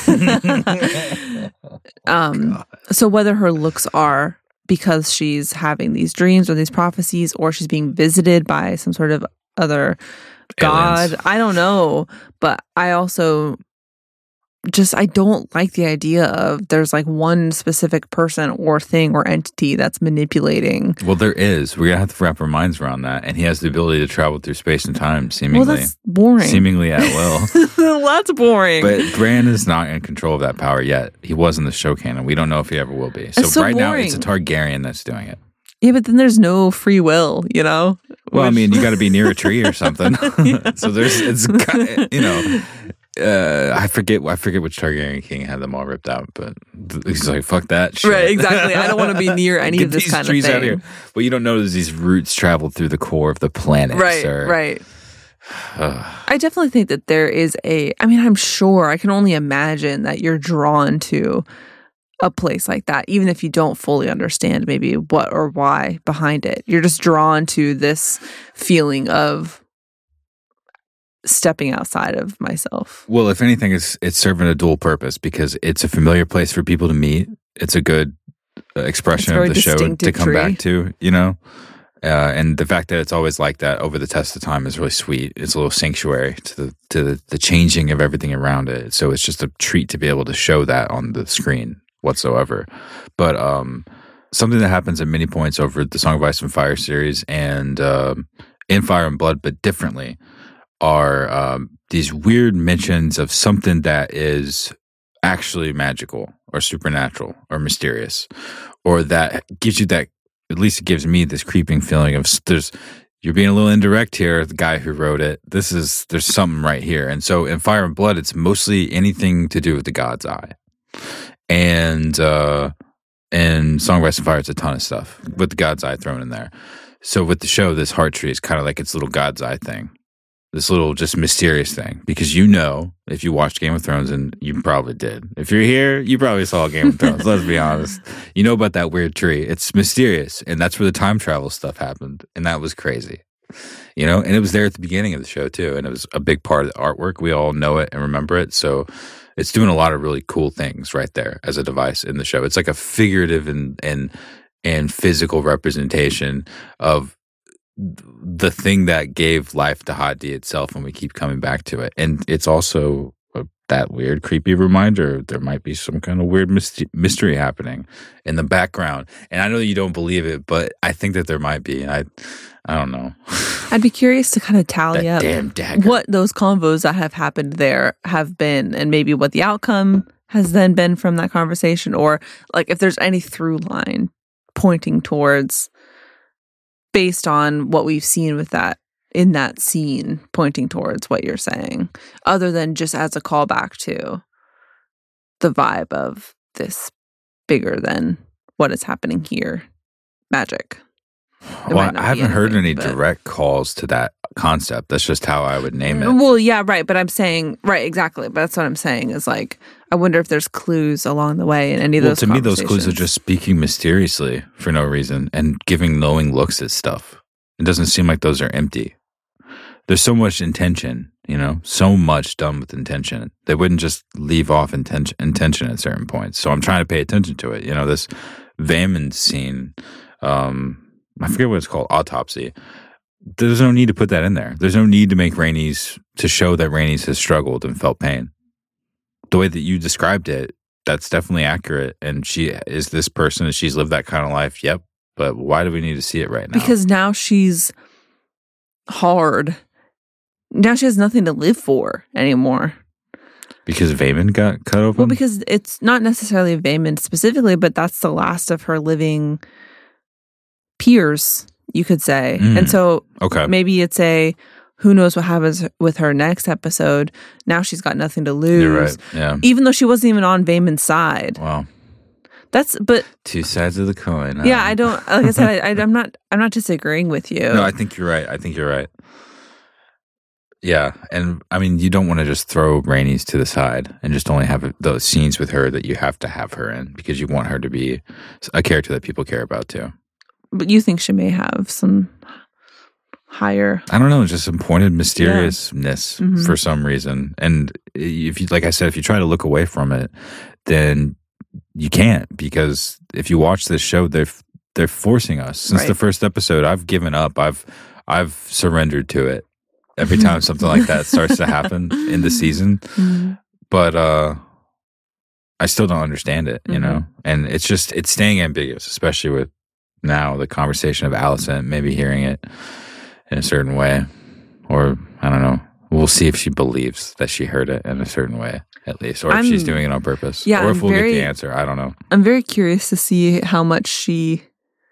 um, oh, so whether her looks are because she's having these dreams or these prophecies, or she's being visited by some sort of other god, aliens. I don't know. But I also just I don't like the idea of there's like one specific person or thing or entity that's manipulating. Well, there is. We're gonna have to wrap our minds around that, and he has the ability to travel through space and time, seemingly. Well, that's boring. Seemingly at will. Well, that's boring. But Bran is not in control of that power yet. He was in the show canon. We don't know if he ever will be. So, It's so right now, boring. it's a Targaryen that's doing it. Yeah, but then there's no free will, you know? Well, Which- I mean, you got to be near a tree or something. So there's, it's, you know, uh, I forget, I forget which Targaryen king had them all ripped out, but he's like, fuck that shit. Right, exactly. I don't want to be near any Get of this these kind trees of thing. out of here. What you don't know is these roots travel through the core of the planet. Right, sir. right. I definitely think that there is a, I mean, I'm sure, I can only imagine that you're drawn to a place like that, even if you don't fully understand maybe what or why behind it. You're just drawn to this feeling of stepping outside of myself. Well, if anything, it's it's serving a dual purpose because it's a familiar place for people to meet. It's a good uh, expression It's of the show to distinctive come tree. back to, you know? Uh, and the fact that it's always like that over the test of time is really sweet. It's a little sanctuary to the to the, the changing of everything around it. So it's just a treat to be able to show that on the screen whatsoever. But um, something that happens at many points over the Song of Ice and Fire series and um, in Fire and Blood, but differently, are um, these weird mentions of something that is actually magical or supernatural or mysterious, or that gives you that, at least it gives me this creeping feeling of there's, you're being a little indirect here, the guy who wrote it. This is, there's something right here. And so in Fire and Blood, it's mostly anything to do with the God's Eye. And uh, in Song of Ice and Fire, it's a ton of stuff with the God's Eye thrown in there. So with the show, this heart tree is kind of like its little God's Eye thing. This little just mysterious thing. Because you know, if you watched Game of Thrones, and you probably did. If you're here, you probably saw Game of Thrones. Let's be honest. You know about that weird tree. It's mysterious. And that's where the time travel stuff happened. And that was crazy. You know, and it was there at the beginning of the show too. And it was a big part of the artwork. We all know it and remember it. So it's doing a lot of really cool things right there as a device in the show. It's like a figurative and and and physical representation of the thing that gave life to Hot D itself, and we keep coming back to it. And it's also a, that weird, creepy reminder there might be some kind of weird myst- mystery happening in the background. And I know you don't believe it, but I think that there might be. I, I don't know. I'd be curious to kind of tally that up damn dagger. What those convos that have happened there have been, and maybe what the outcome has then been from that conversation, or like if there's any through line pointing towards, based on what we've seen with that in that scene, pointing towards what you're saying, other than just as a callback to the vibe of this bigger than what is happening here magic. It Well, I haven't heard anything, any but- direct calls to that concept. That's just how I would name it. Well, yeah, right. But I'm saying, right, exactly. But that's what I'm saying is like, I wonder if there's clues along the way in any of Well, those to me, those clues are conversations. just speaking mysteriously for no reason and giving knowing looks at stuff. It doesn't seem like those are empty. There's so much intention, you know, so much done with intention. They wouldn't just leave off intention, intention at certain points. So I'm trying to pay attention to it. You know, this Vaemond scene, um, I forget what it's called, autopsy. There's no need to put that in there. There's no need to make Rhaenys, to show that Rhaenys has struggled and felt pain. The way that you described it, that's definitely accurate. And she is this person, and she's lived that kind of life. Yep. But why do we need to see it right now? Because now she's hard. Now she has nothing to live for anymore. Because Vaemond got cut open? Well, because it's not necessarily Vaemond specifically, but that's the last of her living peers, you could say. Mm. And so Okay. maybe it's a, who knows what happens with her next episode. Now she's got nothing to lose. You're right. Yeah. Even though she wasn't even on Vaemond's side. Wow. That's, but Two sides of the coin. huh? yeah, I don't, like I said, I, I, I'm not, I'm not disagreeing with you. No, I think you're right. I think you're right. Yeah, and I mean, you don't want to just throw Rhaenys to the side and just only have those scenes with her that you have to have her in, because you want her to be a character that people care about too. But you think she may have some higher. I don't know, just some pointed mysteriousness Yeah. Mhm. for some reason. And if you, like I said, if you try to look away from it, then you can't, because if you watch this show, they're they're forcing us. Since Right. the first episode, I've given up. I've I've surrendered to it. Every time something like that starts to happen in the season, Mhm. but uh, I still don't understand it, you Mhm. know. And it's just it's staying ambiguous, especially with now the conversation of Alicent maybe hearing it in a certain way, or I don't know. We'll see if she believes that she heard it in a certain way, at least, or if I'm- she's doing it on purpose, yeah, or if I'm we'll very- get the answer. I don't know. I'm very curious to see how much she,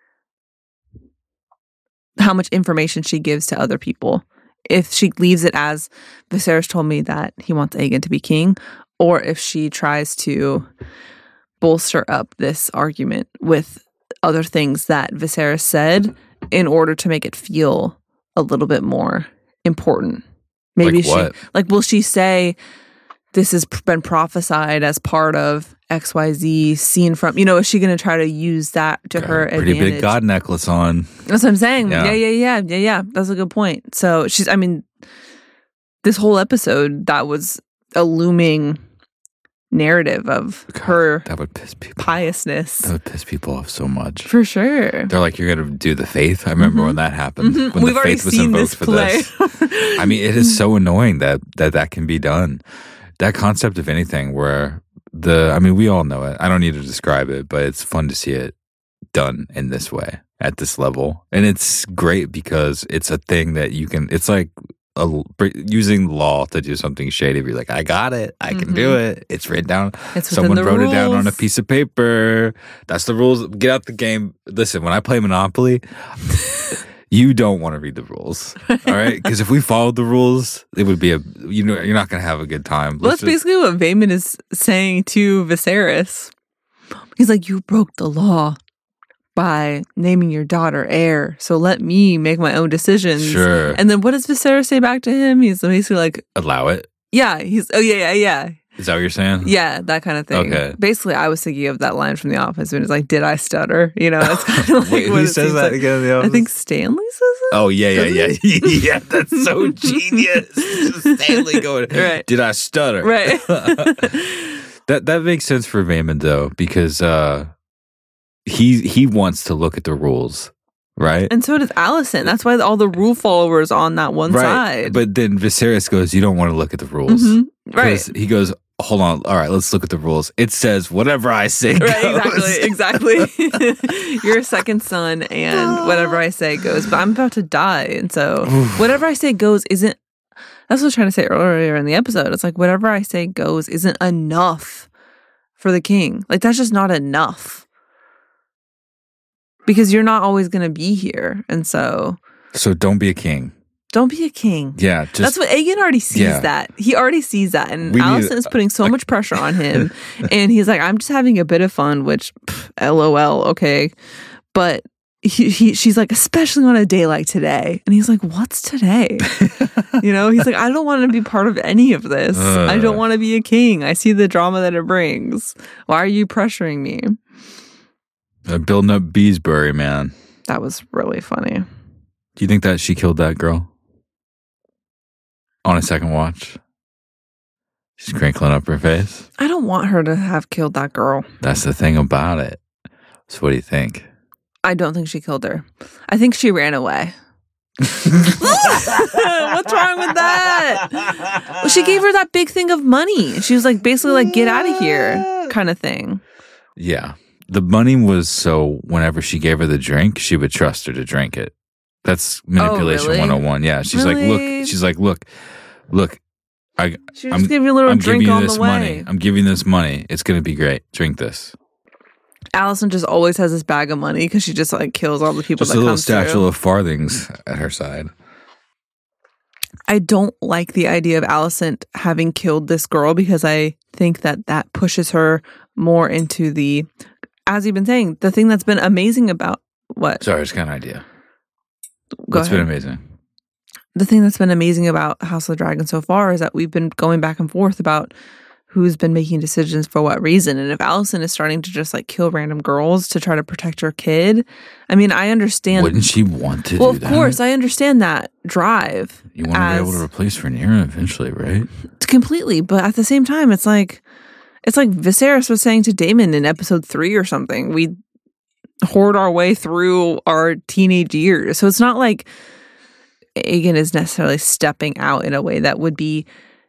how much information she gives to other people. If she leaves it as Viserys told me that he wants Aegon to be king, or if she tries to bolster up this argument with other things that Viserys said in order to make it feel a little bit more important. Maybe Like she, what? like, will she say this has been prophesied as part of X Y Z scene from, you know, is she going to try to use that to her Pretty advantage? big god necklace on. That's what I'm saying. Yeah. Yeah. yeah, yeah, yeah, yeah, That's a good point. So she's, I mean, this whole episode, that was a looming narrative of God, her That would piss people. piousness. That would piss people off so much. For sure. They're like, you're gonna do the faith. I remember Mhm. when that happened. Mhm. When We've the already faith was seen invoked this for play. this. I mean, it is so annoying that that that can be done. That concept of anything where the, I mean, we all know it. I don't need to describe it, but it's fun to see it done in this way at this level, and it's great because it's a thing that you can. It's like a, using law to do something shady. Be like, I got it. I can do it. It's written down. It's within Someone the wrote it down on a rules. piece of paper. That's the rules. Get out the game. Listen, when I play Monopoly, you don't want to read the rules, all right? Because if we followed the rules, it would be a, you know, you're not going to have a good time. Well, Let's that's just- basically what Vaemond is saying to Viserys. He's like, you broke the law. by naming your daughter heir. So let me make my own decisions. Sure. And then what does Viserys say back to him? He's basically like, allow it. Yeah. He's, oh, yeah, yeah, yeah. Is that what you're saying? Yeah, that kind of thing. Okay. Basically, I was thinking of that line from The Office when it's like, did I stutter? You know, it's kind of like Wait, what who it says seems that like. again in The Office? I think Stanley says it. Oh, yeah, yeah, yeah. Yeah, that's so genius. Just Stanley going, right. Did I stutter? Right. that that makes sense for Vaemond, though, because uh, he he wants to look at the rules, right? And so does Alicent. That's why all the rule followers on that one right. side. But then Viserys goes, you don't want to look at the rules. Mm-hmm. Right. He goes, hold on. All right, let's look at the rules. It says whatever I say goes. Right, exactly, exactly. You're a second son, and whatever I say goes. But I'm about to die, and so whatever I say goes isn't. That's what I was trying to say earlier in the episode. It's like whatever I say goes isn't enough for the king. Like that's just not enough because you're not always going to be here, and so. So don't be a king. Don't be a king. Yeah. Just, that's what Aegon already sees yeah. that. He already sees that. And We Alicent need- is putting so like- much pressure on him. And he's like, I'm just having a bit of fun, which, pff, LOL, okay. But he, he, she's like, especially on a day like today. And he's like, what's today? You know, he's like, I don't want to be part of any of this. Uh. I don't want to be a king. I see the drama that it brings. Why are you pressuring me? They're building up Beesbury, man. That was really funny. Do you think that she killed that girl? On a second watch? She's crinkling up her face. I don't want her to have killed that girl. That's the thing about it. So what do you think? I don't think she killed her. I think she ran away. What's wrong with that? Well, she gave her that big thing of money. She was like, basically like, get out of here kind of thing. Yeah. The money was so whenever she gave her the drink, she would trust her to drink it. That's manipulation really? one oh one. Yeah. She's Really? like, look, she's like, look, look, I, She just I'm, gave you a little I'm drink giving you on this the way. money. I'm giving you this money. It's going to be great. Drink this. Alicent just always has this bag of money because she just like kills all the people Just that a little come statue through. of farthings at her side. I don't like the idea of Alicent having killed this girl because I think that that pushes her more into the, as you've been saying, the thing that's been amazing about what? Sorry, it's got an idea. Go It's ahead. been amazing. The thing that's been amazing about House of the Dragon so far is that we've been going back and forth about who's been making decisions for what reason. And if Alicent is starting to just like kill random girls to try to protect her kid, I mean, I understand. Wouldn't she want to well, do of that? course, I understand that drive. You want to as, be able to replace Rhaenyra eventually, right? completely, but at the same time, it's like it's like Viserys was saying to Daemon in episode three or something. We hoard our way through our teenage years, so it's not like Aegon is necessarily stepping out in a way that would be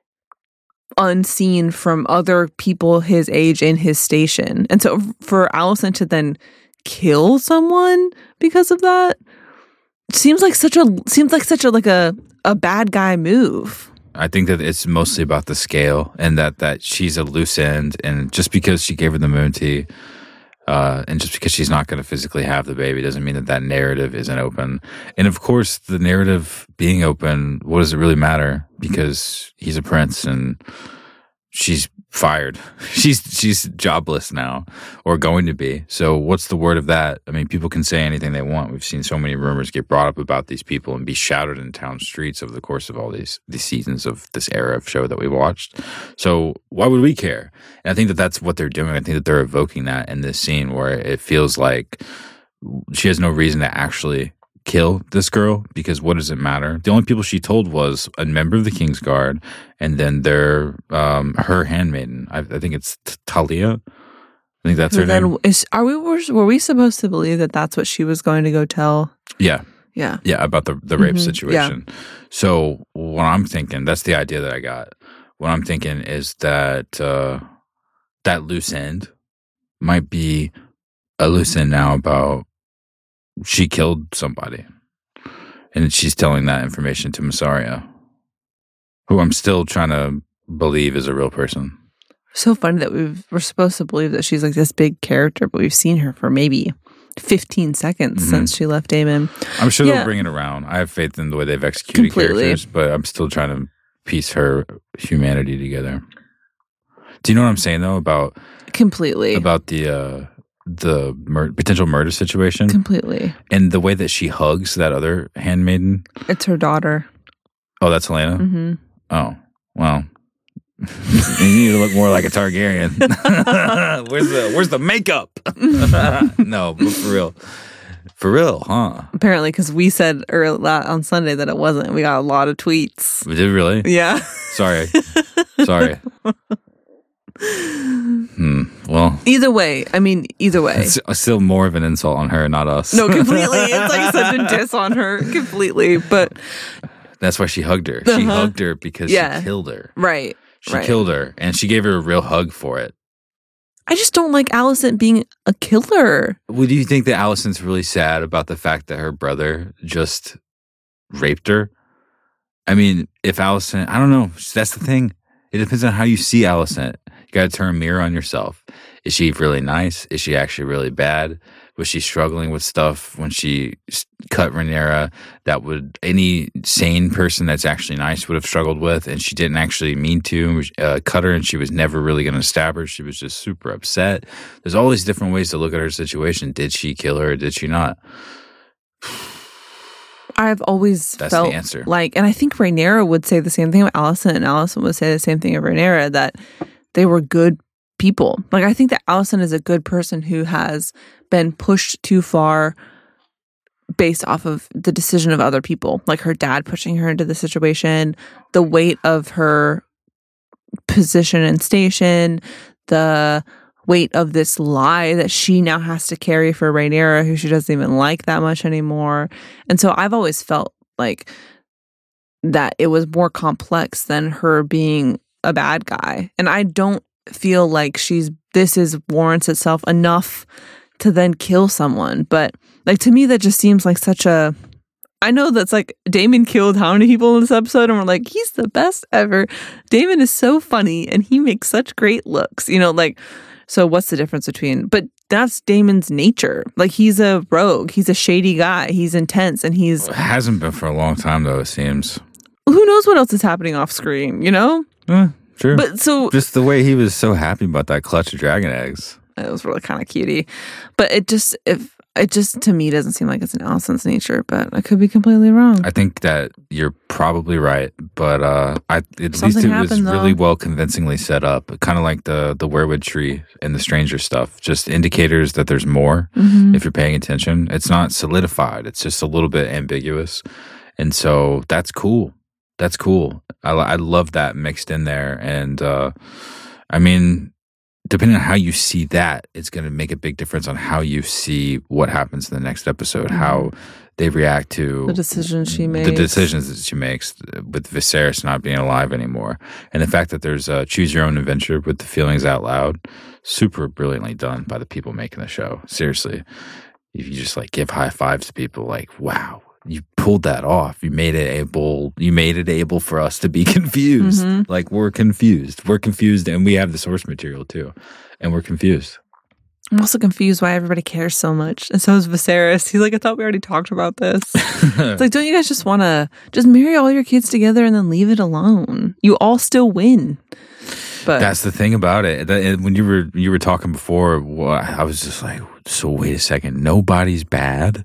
unseen from other people his age in his station. And so for Alicent to then kill someone because of that seems like such a seems like such a like a a bad guy move. I think that it's mostly about the scale and that, that she's a loose end. And just because she gave her the moon tea uh, and just because she's not going to physically have the baby doesn't mean that that narrative isn't open. And of course, the narrative being open, what does it really matter? Because he's a prince and she's fired. She's she's jobless now or going to be. So what's the word of that? I mean, people can say anything they want. We've seen so many rumors get brought up about these people and be shouted in town streets over the course of all these these seasons of this era of show that we watched. So why would we care? And I think that that's what they're doing. I think that they're evoking that in this scene where it feels like she has no reason to actually kill this girl because what does it matter? The only people she told was a member of the Kingsguard and then their um her handmaiden. I, I think it's T- Talia. I think that's her then name. is, are we were, were we supposed to believe that that's what she was going to go tell? Yeah, Yeah. yeah, about the the rape Mhm, situation. So what I'm thinking, that's the idea that I got. What I'm thinking is that uh, that loose end might be a loose end now about she killed somebody. And she's telling that information to Massaria, who I'm still trying to believe is a real person. So funny that we've, we're supposed to believe that she's like this big character, but we've seen her for maybe fifteen seconds Mhm. since she left Daemon. I'm sure Yeah. they'll bring it around. I have faith in the way they've executed Completely. characters, but I'm still trying to piece her humanity together. Do you know what I'm saying though about Completely. about the uh, the mur- potential murder situation. Completely. And the way that she hugs that other handmaiden. It's her daughter. Oh, that's Helena? Mm-hmm. Oh, well. You need to look more like a Targaryen. where's the Where's the makeup? No, but for real. For real, huh? Apparently, because we said early, on Sunday that it wasn't. We got a lot of tweets. We did really? Yeah. Sorry. Sorry. Hmm. Well, either way, I mean, either way. It's still more of an insult on her, not us. No, completely. It's like such a diss on her, completely. But that's why she hugged her. She uh-huh. hugged her because yeah. she killed her. Right. She right. killed her, and she gave her a real hug for it. I just don't like Alicent being a killer. Well, do you think that Alicent's really sad about the fact that her brother just raped her? I mean, if Alicent, I don't know. That's the thing. It depends on how you see Alicent. You got to turn a mirror on yourself. Is she really nice? Is she actually really bad? Was she struggling with stuff when she cut Rhaenyra that would any sane person that's actually nice would have struggled with, and she didn't actually mean to uh, cut her, and she was never really going to stab her. She was just super upset. There's all these different ways to look at her situation. Did she kill her or did she not? I've always That's felt the answer. like, and I think Rhaenyra would say the same thing with Alicent, and Alicent would say the same thing of Rhaenyra, that they were good people. Like, I think that Alicent is a good person who has been pushed too far based off of the decision of other people, like her dad pushing her into the situation, the weight of her position and station, the weight of this lie that she now has to carry for Rhaenyra, who she doesn't even like that much anymore. And so I've always felt like that it was more complex than her being a bad guy. And I don't feel like she's this is warrants itself enough to then kill someone. But like, to me, that just seems like such a, I know that's like Daemon killed how many people in this episode, and we're like, he's the best ever. Daemon is so funny and he makes such great looks, you know, like, so what's the difference between, but that's Daemon's nature. Like, he's a rogue, he's a shady guy, he's intense, and he's It hasn't been for a long time though, it seems. Who knows what else is happening off screen, you know? Yeah, true. But so just the way he was so happy about that clutch of dragon eggs. It was really kind of cutie. But it just, if it just to me doesn't seem like it's in Alicent's nature, but I could be completely wrong. I think that you're probably right, but uh, I, at Something least it happened, was though. really well convincingly set up, kind of like the the weirwood tree and the stranger stuff. Just indicators that there's more Mm-hmm. if you're paying attention. It's not solidified; it's just a little bit ambiguous, and so that's cool. That's cool. I, I love that mixed in there, and uh, I mean, depending on how you see that, it's going to make a big difference on how you see what happens in the next episode, Mm-hmm. how they react to The decisions she makes. the decisions that she makes with Viserys not being alive anymore, and the fact that there's a choose your own adventure with the feelings out loud. Super brilliantly done by the people making the show. Seriously, if you just like give high fives to people, like, wow, you pulled that off. You made it able. You made it able for us to be confused. Mm-hmm. Like, we're confused. We're confused, and we have the source material too, and we're confused. I'm also confused why everybody cares so much. And so is Viserys. He's like, I thought we already talked about this. It's like, don't you guys just want to just marry all your kids together and then leave it alone? You all still win. But That's the thing about it. That- When you were you were talking before, well, I was just like, so wait a second, nobody's bad.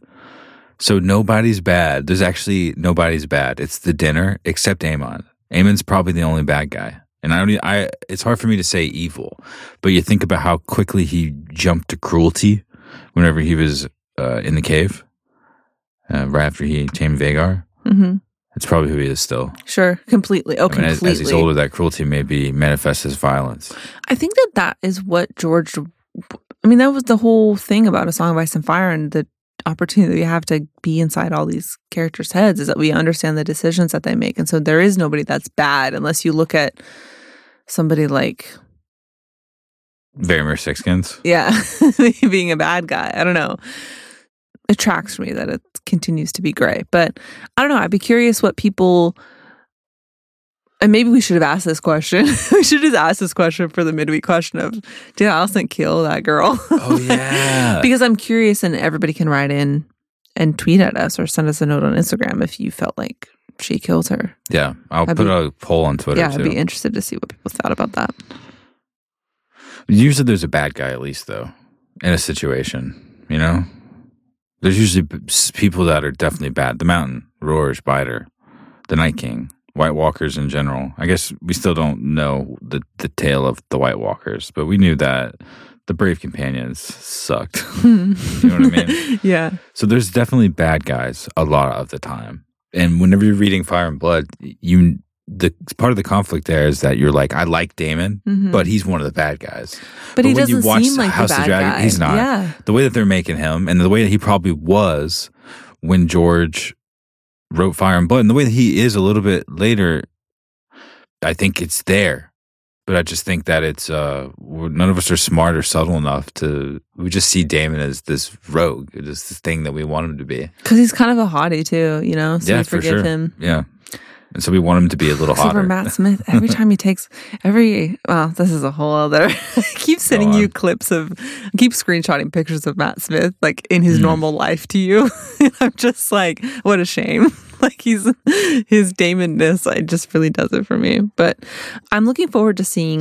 So nobody's bad. There's actually nobody's bad. It's the dinner except Aemon. Aemon's probably the only bad guy. And I don't. I. It's hard for me to say evil, but you think about how quickly he jumped to cruelty whenever he was uh, in the cave, uh, right after he tamed Vhagar. Mm-hmm. It's probably who he is still. Sure, completely. Oh, I mean, as, completely. as he's older, that cruelty maybe manifests as violence. I think that that is what George. I mean, that was the whole thing about A Song of Ice and Fire, and the opportunity that we have to be inside all these characters' heads is that we understand the decisions that they make, and so there is nobody that's bad unless you look at somebody like, Varamir Sixskins. yeah, being a bad guy. I don't know. It tracks me that it continues to be gray, but I don't know. I'd be curious what people. And maybe we should have asked this question. We should just ask this question for the midweek question of, did Alicent kill that girl? Oh, yeah. Because I'm curious, and everybody can write in and tweet at us or send us a note on Instagram if you felt like she killed her. Yeah, I'll I'd put be- a poll on Twitter Yeah, too. I'd be interested to see what people thought about that. Usually there's a bad guy at least, though. in a situation, you know? There's usually p- people that are definitely bad. The Mountain, Roar, Biter, the Night King, White Walkers in general. I guess we still don't know the, the tale of the White Walkers, but we knew that the Brave Companions sucked. You know what I mean? Yeah. So there's definitely bad guys a lot of the time. And whenever you're reading Fire and Blood, you the part of the conflict there is that you're like, I like Daemon, Mhm. but he's one of the bad guys. But, he when you doesn't watch seem like House the of bad Dragon, guy. he's not. Yeah. The way that they're making him, and the way that he probably was when George wrote Fire and Blood, and the way that he is a little bit later, I think it's there. But I just think that it's uh, we're- none of us are smart or subtle enough to. We just see Daemon as this rogue, just this thing that we want him to be. Because he's kind of a hottie too, you know? So Yeah, we for forgive sure. him. Yeah, and so we want him to be a little Except for hotter. Matt Smith, every time he takes every well, this is a whole other. I keep sending Go you on. clips of, I keep screenshotting pictures of Matt Smith like in his Mm. normal life to you. I'm just like, what a shame. Like he's his Damonness, it just really does it for me. But I'm looking forward to seeing.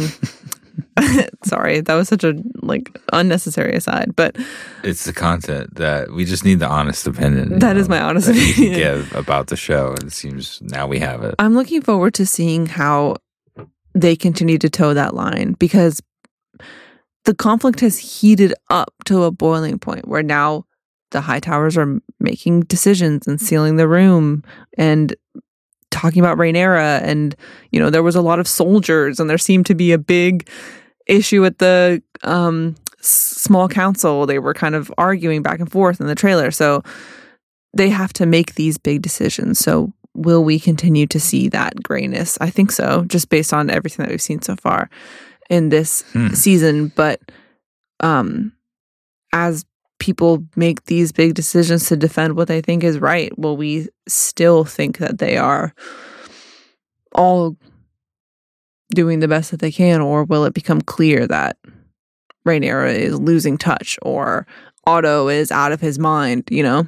Sorry, that was such a like unnecessary aside, but It's the content that we just need the honest opinion. you That is know, my honest that you can opinion. give about the show, and it seems now we have it. I'm looking forward to seeing how they continue to toe that line because the conflict has heated up to a boiling point where now the Hightowers are making decisions and sealing the room and talking about Rhaenyra, and you know there was a lot of soldiers, and there seemed to be a big issue at the um, s- small council. They were kind of arguing back and forth in the trailer, so they have to make these big decisions. So will we continue to see that grayness? I think so, just based on everything that we've seen so far in this Hmm. season. But um, as people make these big decisions to defend what they think is right, will we still think that they are all doing the best that they can, or will it become clear that Rhaenyra is losing touch or Otto is out of his mind, you know?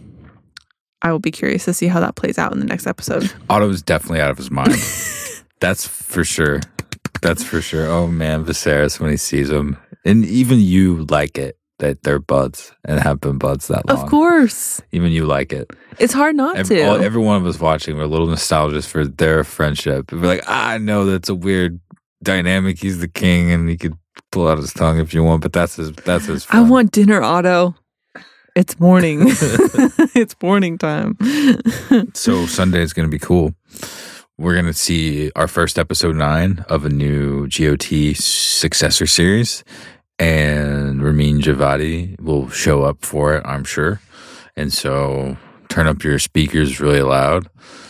I will be curious to see how that plays out in the next episode. Otto is definitely out of his mind. That's for sure. That's for sure. Oh man, Viserys when he sees him, and even you like it that they're buds and have been buds that long. Of course. Even you like it. It's hard not Every, to. all, every one of us watching, we're a little nostalgic for their friendship. We're like, ah, I know that's a weird dynamic. He's the king, and he could pull out his tongue if you want, but that's his. That's his. I Fun. want dinner, Otto. It's morning. It's morning time. So Sunday is going to be cool. We're going to see our first episode nine of a new G O T successor series, and Ramin Djawadi will show up for it, I'm sure. And so turn up your speakers really loud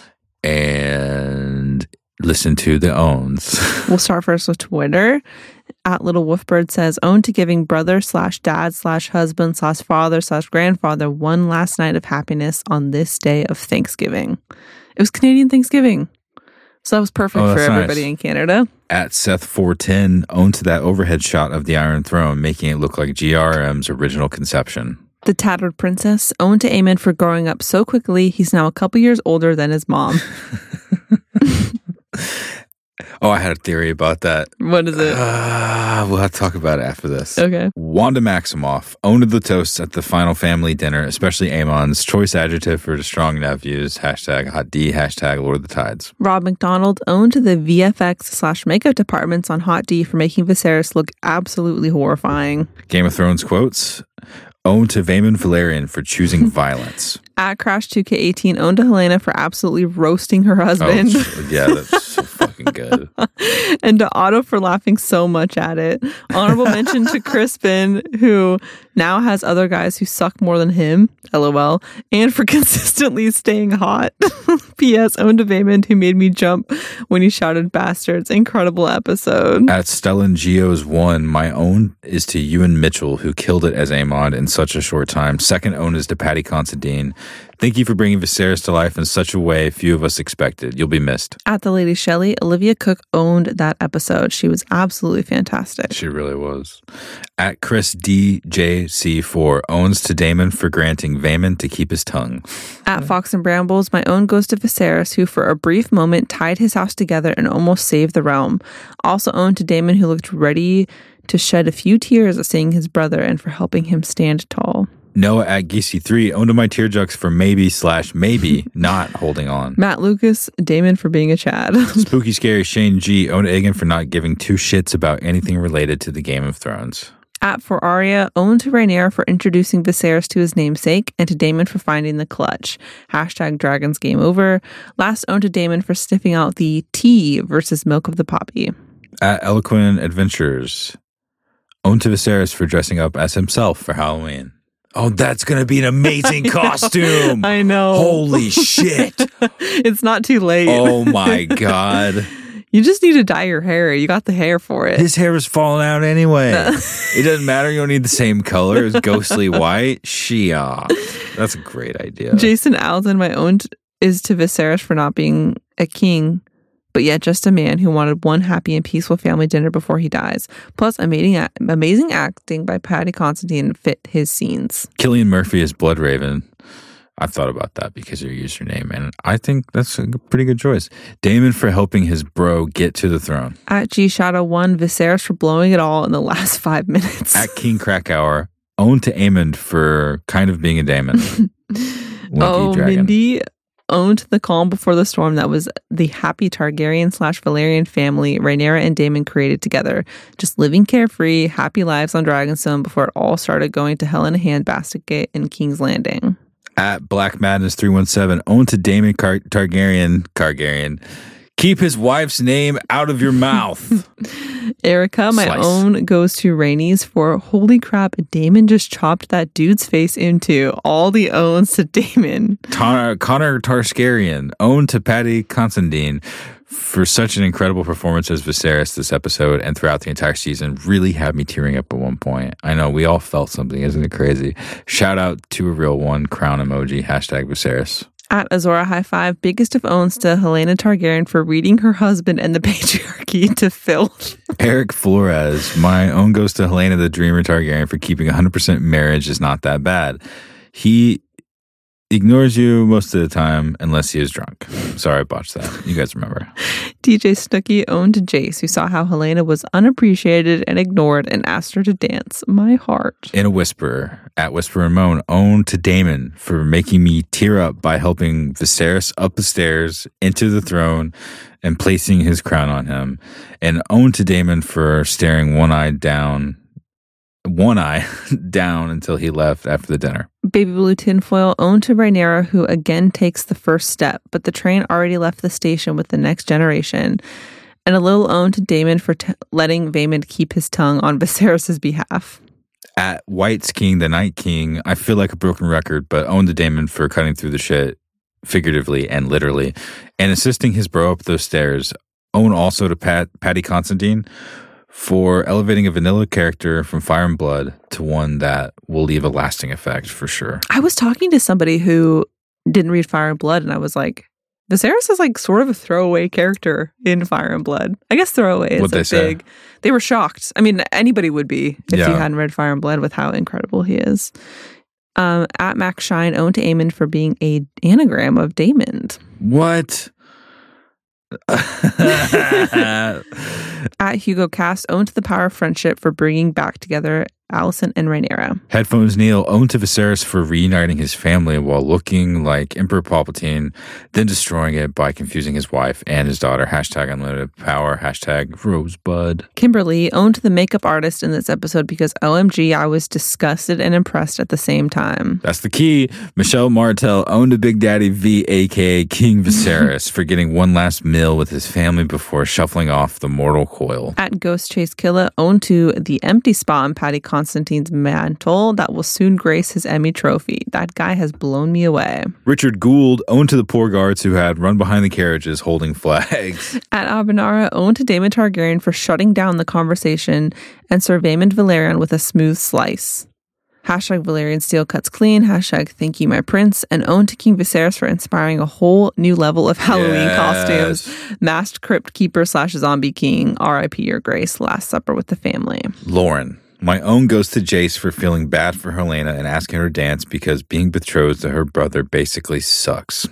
and listen to the owns. We'll start first with Twitter. At Little Wolfbird says, own to giving brother slash dad slash husband slash father slash grandfather one last night of happiness on this day of Thanksgiving. It was Canadian Thanksgiving. So that was perfect Oh, for that's everybody nice. in Canada. At Seth four ten, own to that overhead shot of the Iron Throne, making it look like G R M's original conception. The Tattered Princess, own to Aemon for growing up so quickly. He's now a couple years older than his mom. Oh, I had a theory about that. What is it? Uh, we'll have to talk about it after this. Okay. Wanda Maximoff owned the toasts at the final family dinner, especially Amon's choice adjective for the strong nephews. Hashtag hot D, hashtag Lord of the Tides. Rob McDonald, owned to the V F X slash makeup departments on Hot D for making Viserys look absolutely horrifying. Game of Thrones quotes. Owned to Vaemon Valerian for choosing violence. At Crash two K eighteen, owned to Helena for absolutely roasting her husband. Oh, yeah, that's so fucking good. And to Otto for laughing so much at it. Honorable mention to Crispin, who now has other guys who suck more than him, lol, and for consistently staying hot. P S. Owned to Vaemon, who made me jump when he shouted bastards. Incredible episode. At Stellan Geo's one, my own is to Ewan Mitchell, who killed it as Aemon in such a short time. Second own is to Patty Considine. Thank you for bringing Viserys to life in such a way few of us expected. You'll be missed. At the Lady Shelley, Olivia Cook owned that episode. She was absolutely fantastic. She really was. At Chris D J C four, owns to Daemon for granting Vaemon to keep his tongue. At Fox and Brambles, my own goes to Viserys, who for a brief moment tied his house together and almost saved the realm. Also owned to Daemon, who looked ready to shed a few tears at seeing his brother and for helping him stand tall. Noah at Geesey three, owned to my tearjucks for maybe slash maybe not holding on. Matt Lucas, Damon for being a Chad. Spooky Scary Shane G, owned to Egan for not giving two shits about anything related to the Game of Thrones. At For Arya, owned to Rhaenyra for introducing Viserys to his namesake, and to Damon for finding the clutch. Hashtag Dragons Game Over. Last owned to Damon for sniffing out the tea versus milk of the poppy. At Eloquent Adventures, owned to Viserys for dressing up as himself for Halloween. Oh, that's going to be an amazing costume. I know. Holy shit. It's not too late. Oh my God. You just need to dye your hair. You got the hair for it. His hair was falling out anyway. It doesn't matter. You don't need the same color. It's ghostly white. Shia. That's a great idea. Jason Alden, my own, t- is to Viserys for not being a king, but yet just a man who wanted one happy and peaceful family dinner before he dies. Plus, amazing, amazing acting by Paddy Considine fit his scenes. Cillian Murphy is Bloodraven. I thought about that because of your username, and I think that's a pretty good choice. Damon for helping his bro get to the throne. At G Shadow one, Viserys for blowing it all in the last five minutes. At King Krakauer, owned to Aemond for kind of being a Daemon. Oh, Dragon. Mindy, owned to the calm before the storm that was the happy Targaryen slash Valyrian family Rhaenyra and Daemon created together. Just living carefree, happy lives on Dragonstone before it all started going to hell in a handbasket in King's Landing. At Black Madness three one seven, owned to Daemon Car- Targaryen, Targaryen, keep his wife's name out of your mouth. Erica, my Slice. own, goes to Rainey's for holy crap, Damon just chopped that dude's face into. All the owns to Damon. Tar- Connor Tarskarian, owned to Paddy Considine for such an incredible performance as Viserys this episode and throughout the entire season. Really had me tearing up at one point. I know we all felt something, isn't it crazy? Shout out to a real one, crown emoji, hashtag Viserys. At Azora High Five, biggest of owns to Helena Targaryen for reading her husband and the patriarchy to filth. Eric Flores, my own goes to Helena the Dreamer Targaryen for keeping one hundred percent marriage is not that bad. He ignores you most of the time unless he is drunk. Sorry I botched that. You guys remember. D J Snooki owned to Jace, who saw how Helena was unappreciated and ignored and asked her to dance. My heart. In a Whisper, at Whisper and Moan, owned to Damon for making me tear up by helping Viserys up the stairs into the throne and placing his crown on him. And owned to Damon for staring one eye down one eye down until he left after the dinner. Baby Blue Tinfoil owned to Rhaenyra, who again takes the first step, but the train already left the station with the next generation. And a little own to Damon for t- letting Vaemond keep his tongue on Viserys' behalf. At White's King, the Night King, I feel like a broken record, but owned to Damon for cutting through the shit figuratively and literally and assisting his bro up those stairs. Own also to Pat, Paddy Considine for elevating a vanilla character from Fire and Blood to one that will leave a lasting effect for sure. I was talking to somebody who didn't read Fire and Blood, and I was like, Viserys is like sort of a throwaway character in Fire and Blood. I guess throwaway is What'd a they say? big. They were shocked. I mean, anybody would be if Yeah. you hadn't read Fire and Blood with how incredible he is. Um, at Max Shine, owned to Aemond for being a anagram of Damon. What? At Hugo Cast, owned to the power of friendship for bringing back together Alicent and Rhaenyra. Headphones Neil, owned to Viserys for reuniting his family while looking like Emperor Palpatine, then destroying it by confusing his wife and his daughter. Hashtag unlimited power. Hashtag Rosebud. Kimberly, owned to the makeup artist in this episode because O M G, I was disgusted and impressed at the same time. That's the key. Michelle Martel owned to Big Daddy V, aka King Viserys, for getting one last meal with his family before shuffling off the mortal coil. At Ghost Chase Killa, owned to the empty spot in Paddy Considine's mantle that will soon grace his Emmy trophy. That guy has blown me away. Richard Gould owned to the poor guards who had run behind the carriages holding flags. At Abenara, owned to Daemon Targaryen for shutting down the conversation and Sir Vaemond Valerian with a smooth slice. Hashtag Valerian Steel Cuts Clean. Hashtag Thank You My Prince. And owned to King Viserys for inspiring a whole new level of Halloween Yes. costumes. Masked Crypt Keeper slash Zombie King. R I P Your Grace. Last Supper with the family. Lauren. My own goes to Jace for feeling bad for Helena and asking her to dance because being betrothed to her brother basically sucks.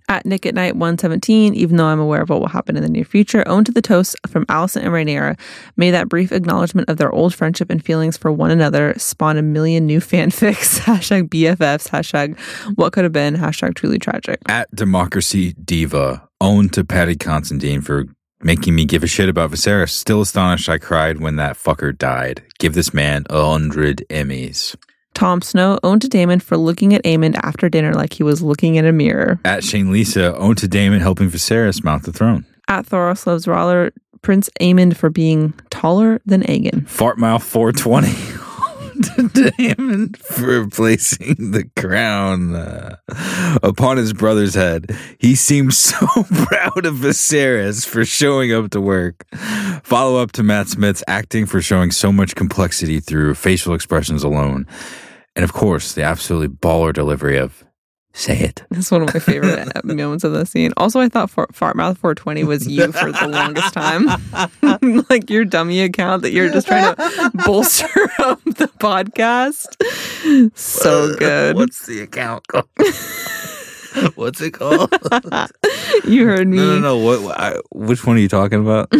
At Nick at Night one seventeen, even though I'm aware of what will happen in the near future, own to the toast from Allison and Rhaenyra. May that brief acknowledgement of their old friendship and feelings for one another spawn a million new fanfics. Hashtag B F Fs. Hashtag what could have been. Hashtag truly tragic. At Democracy Diva, own to Patty Considine for making me give a shit about Viserys. Still astonished I cried when that fucker died. Give this man a hundred Emmys. Tom Snow, owned to Daemon for looking at Aemond after dinner like he was looking in a mirror. At Shane Lisa, owned to Daemon helping Viserys mount the throne. At Thoros Loves Roller, Prince Aemond for being taller than Aegon. Fartmouth four twenty, owned to Daemon for placing the crown uh, upon his brother's head. He seems so proud of Viserys for showing up to work. Follow up to Matt Smith's acting for showing so much complexity through facial expressions alone. And of course, the absolutely baller delivery of "say it." That's one of my favorite moments of the scene. Also, I thought Fart- Fartmouth four twenty was you for the longest time. Like your dummy account that you're just trying to bolster up the podcast. So good. What's the account called? What's it called? You heard me. No, no, no. What? I, which one are you talking about?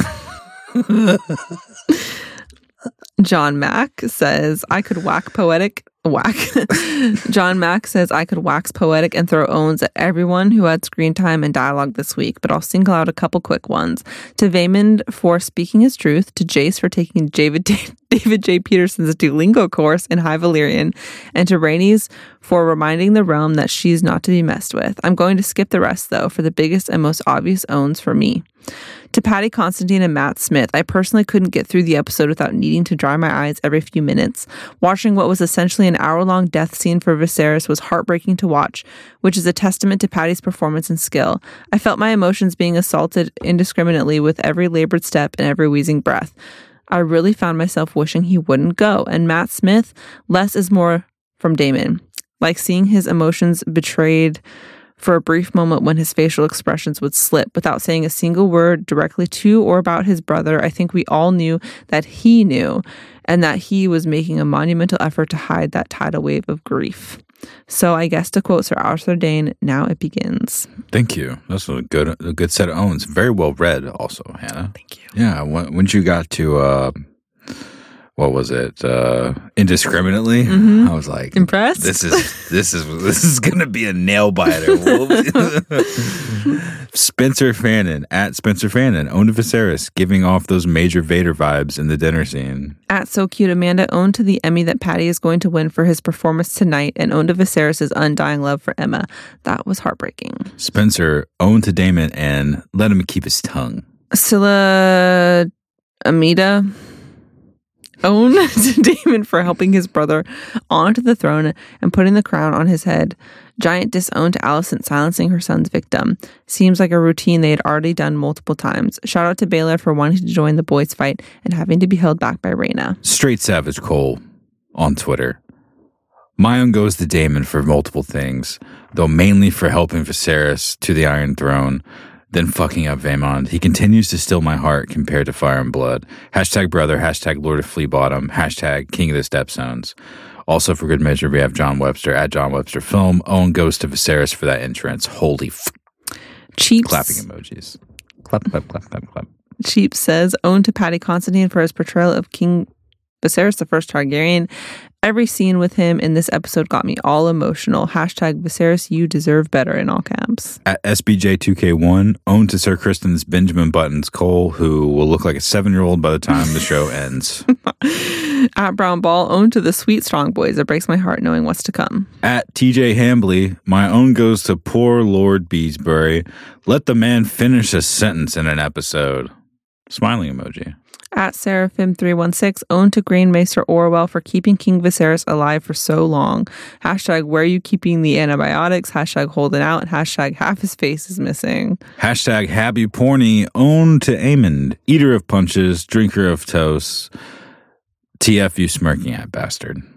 John Mack says, I could whack poetic. Whack. John Mack says, I could wax poetic and throw owns at everyone who had screen time and dialogue this week, but I'll single out a couple quick ones. To Vaymond for speaking his truth, to Jace for taking David, David J. Peterson's Duolingo course in High Valyrian, and to Rhaenys for reminding the realm that she's not to be messed with. I'm going to skip the rest, though, for the biggest and most obvious owns for me. To Patty Considine and Matt Smith, I personally couldn't get through the episode without needing to dry my eyes every few minutes. Watching what was essentially an hour-long death scene for Viserys was heartbreaking to watch, which is a testament to Patty's performance and skill. I felt my emotions being assaulted indiscriminately with every labored step and every wheezing breath. I really found myself wishing he wouldn't go. And Matt Smith, less is more from Daemon. Like seeing his emotions betrayed for a brief moment when his facial expressions would slip without saying a single word directly to or about his brother. I think we all knew that he knew and that he was making a monumental effort to hide that tidal wave of grief. So I guess to quote Sir Arthur Dane, now it begins. Thank you. That's a good a good set of owns. Very well read also, Hannah. Thank you. Yeah, when, when you got to, uh, what was it? Uh, indiscriminately. Mm-hmm. I was like, impressed. This is this is this is gonna be a nail biter. Spencer Fannin at Spencer Fannin, owned to Viserys, giving off those major Vader vibes in the dinner scene. At So Cute Amanda, owned to the Emmy that Patty is going to win for his performance tonight, and owned to Viserys' undying love for Emma. That was heartbreaking. Spencer, owned to Daemon, and let him keep his tongue. Scylla Amida, own to Daemon for helping his brother onto the throne and putting the crown on his head. Giant disown to Alicent silencing her son's victim. Seems like a routine they had already done multiple times. Shout out to Baelor for wanting to join the boys' fight and having to be held back by Rhaena. Straight Savage Cole on Twitter. My own goes to Daemon for multiple things, though mainly for helping Viserys to the Iron Throne, then fucking up Vaemond. He continues to still my heart compared to Fire and Blood. Hashtag brother, hashtag Lord of Flea Bottom, hashtag King of the Stepstones. Also, for good measure, we have John Webster at John Webster Film. Owen goes to Viserys for that entrance. Holy f- Cheap clapping emojis. Clap, clap, clap, clap, clap. Cheap says, own to Patty Considine for his portrayal of King Viserys the First Targaryen. Every scene with him in this episode got me all emotional. Hashtag Viserys, you deserve better in all caps. At S B J two K one, owned to Sir Kristen's Benjamin Buttons Cole, who will look like a seven-year-old by the time the show ends. At Brown Ball, owned to the sweet strong boys. It breaks my heart knowing what's to come. At T J Hambley, my own goes to poor Lord Beesbury. Let the man finish a sentence in an episode. Smiling emoji. At Seraphim three one six, owned to Green Maester Orwell for keeping King Viserys alive for so long. Hashtag where are you keeping the antibiotics? Hashtag holding out. Hashtag half his face is missing. Hashtag happy porny, owned to Aemond. Eater of punches, drinker of toast. T F you smirking at, bastard.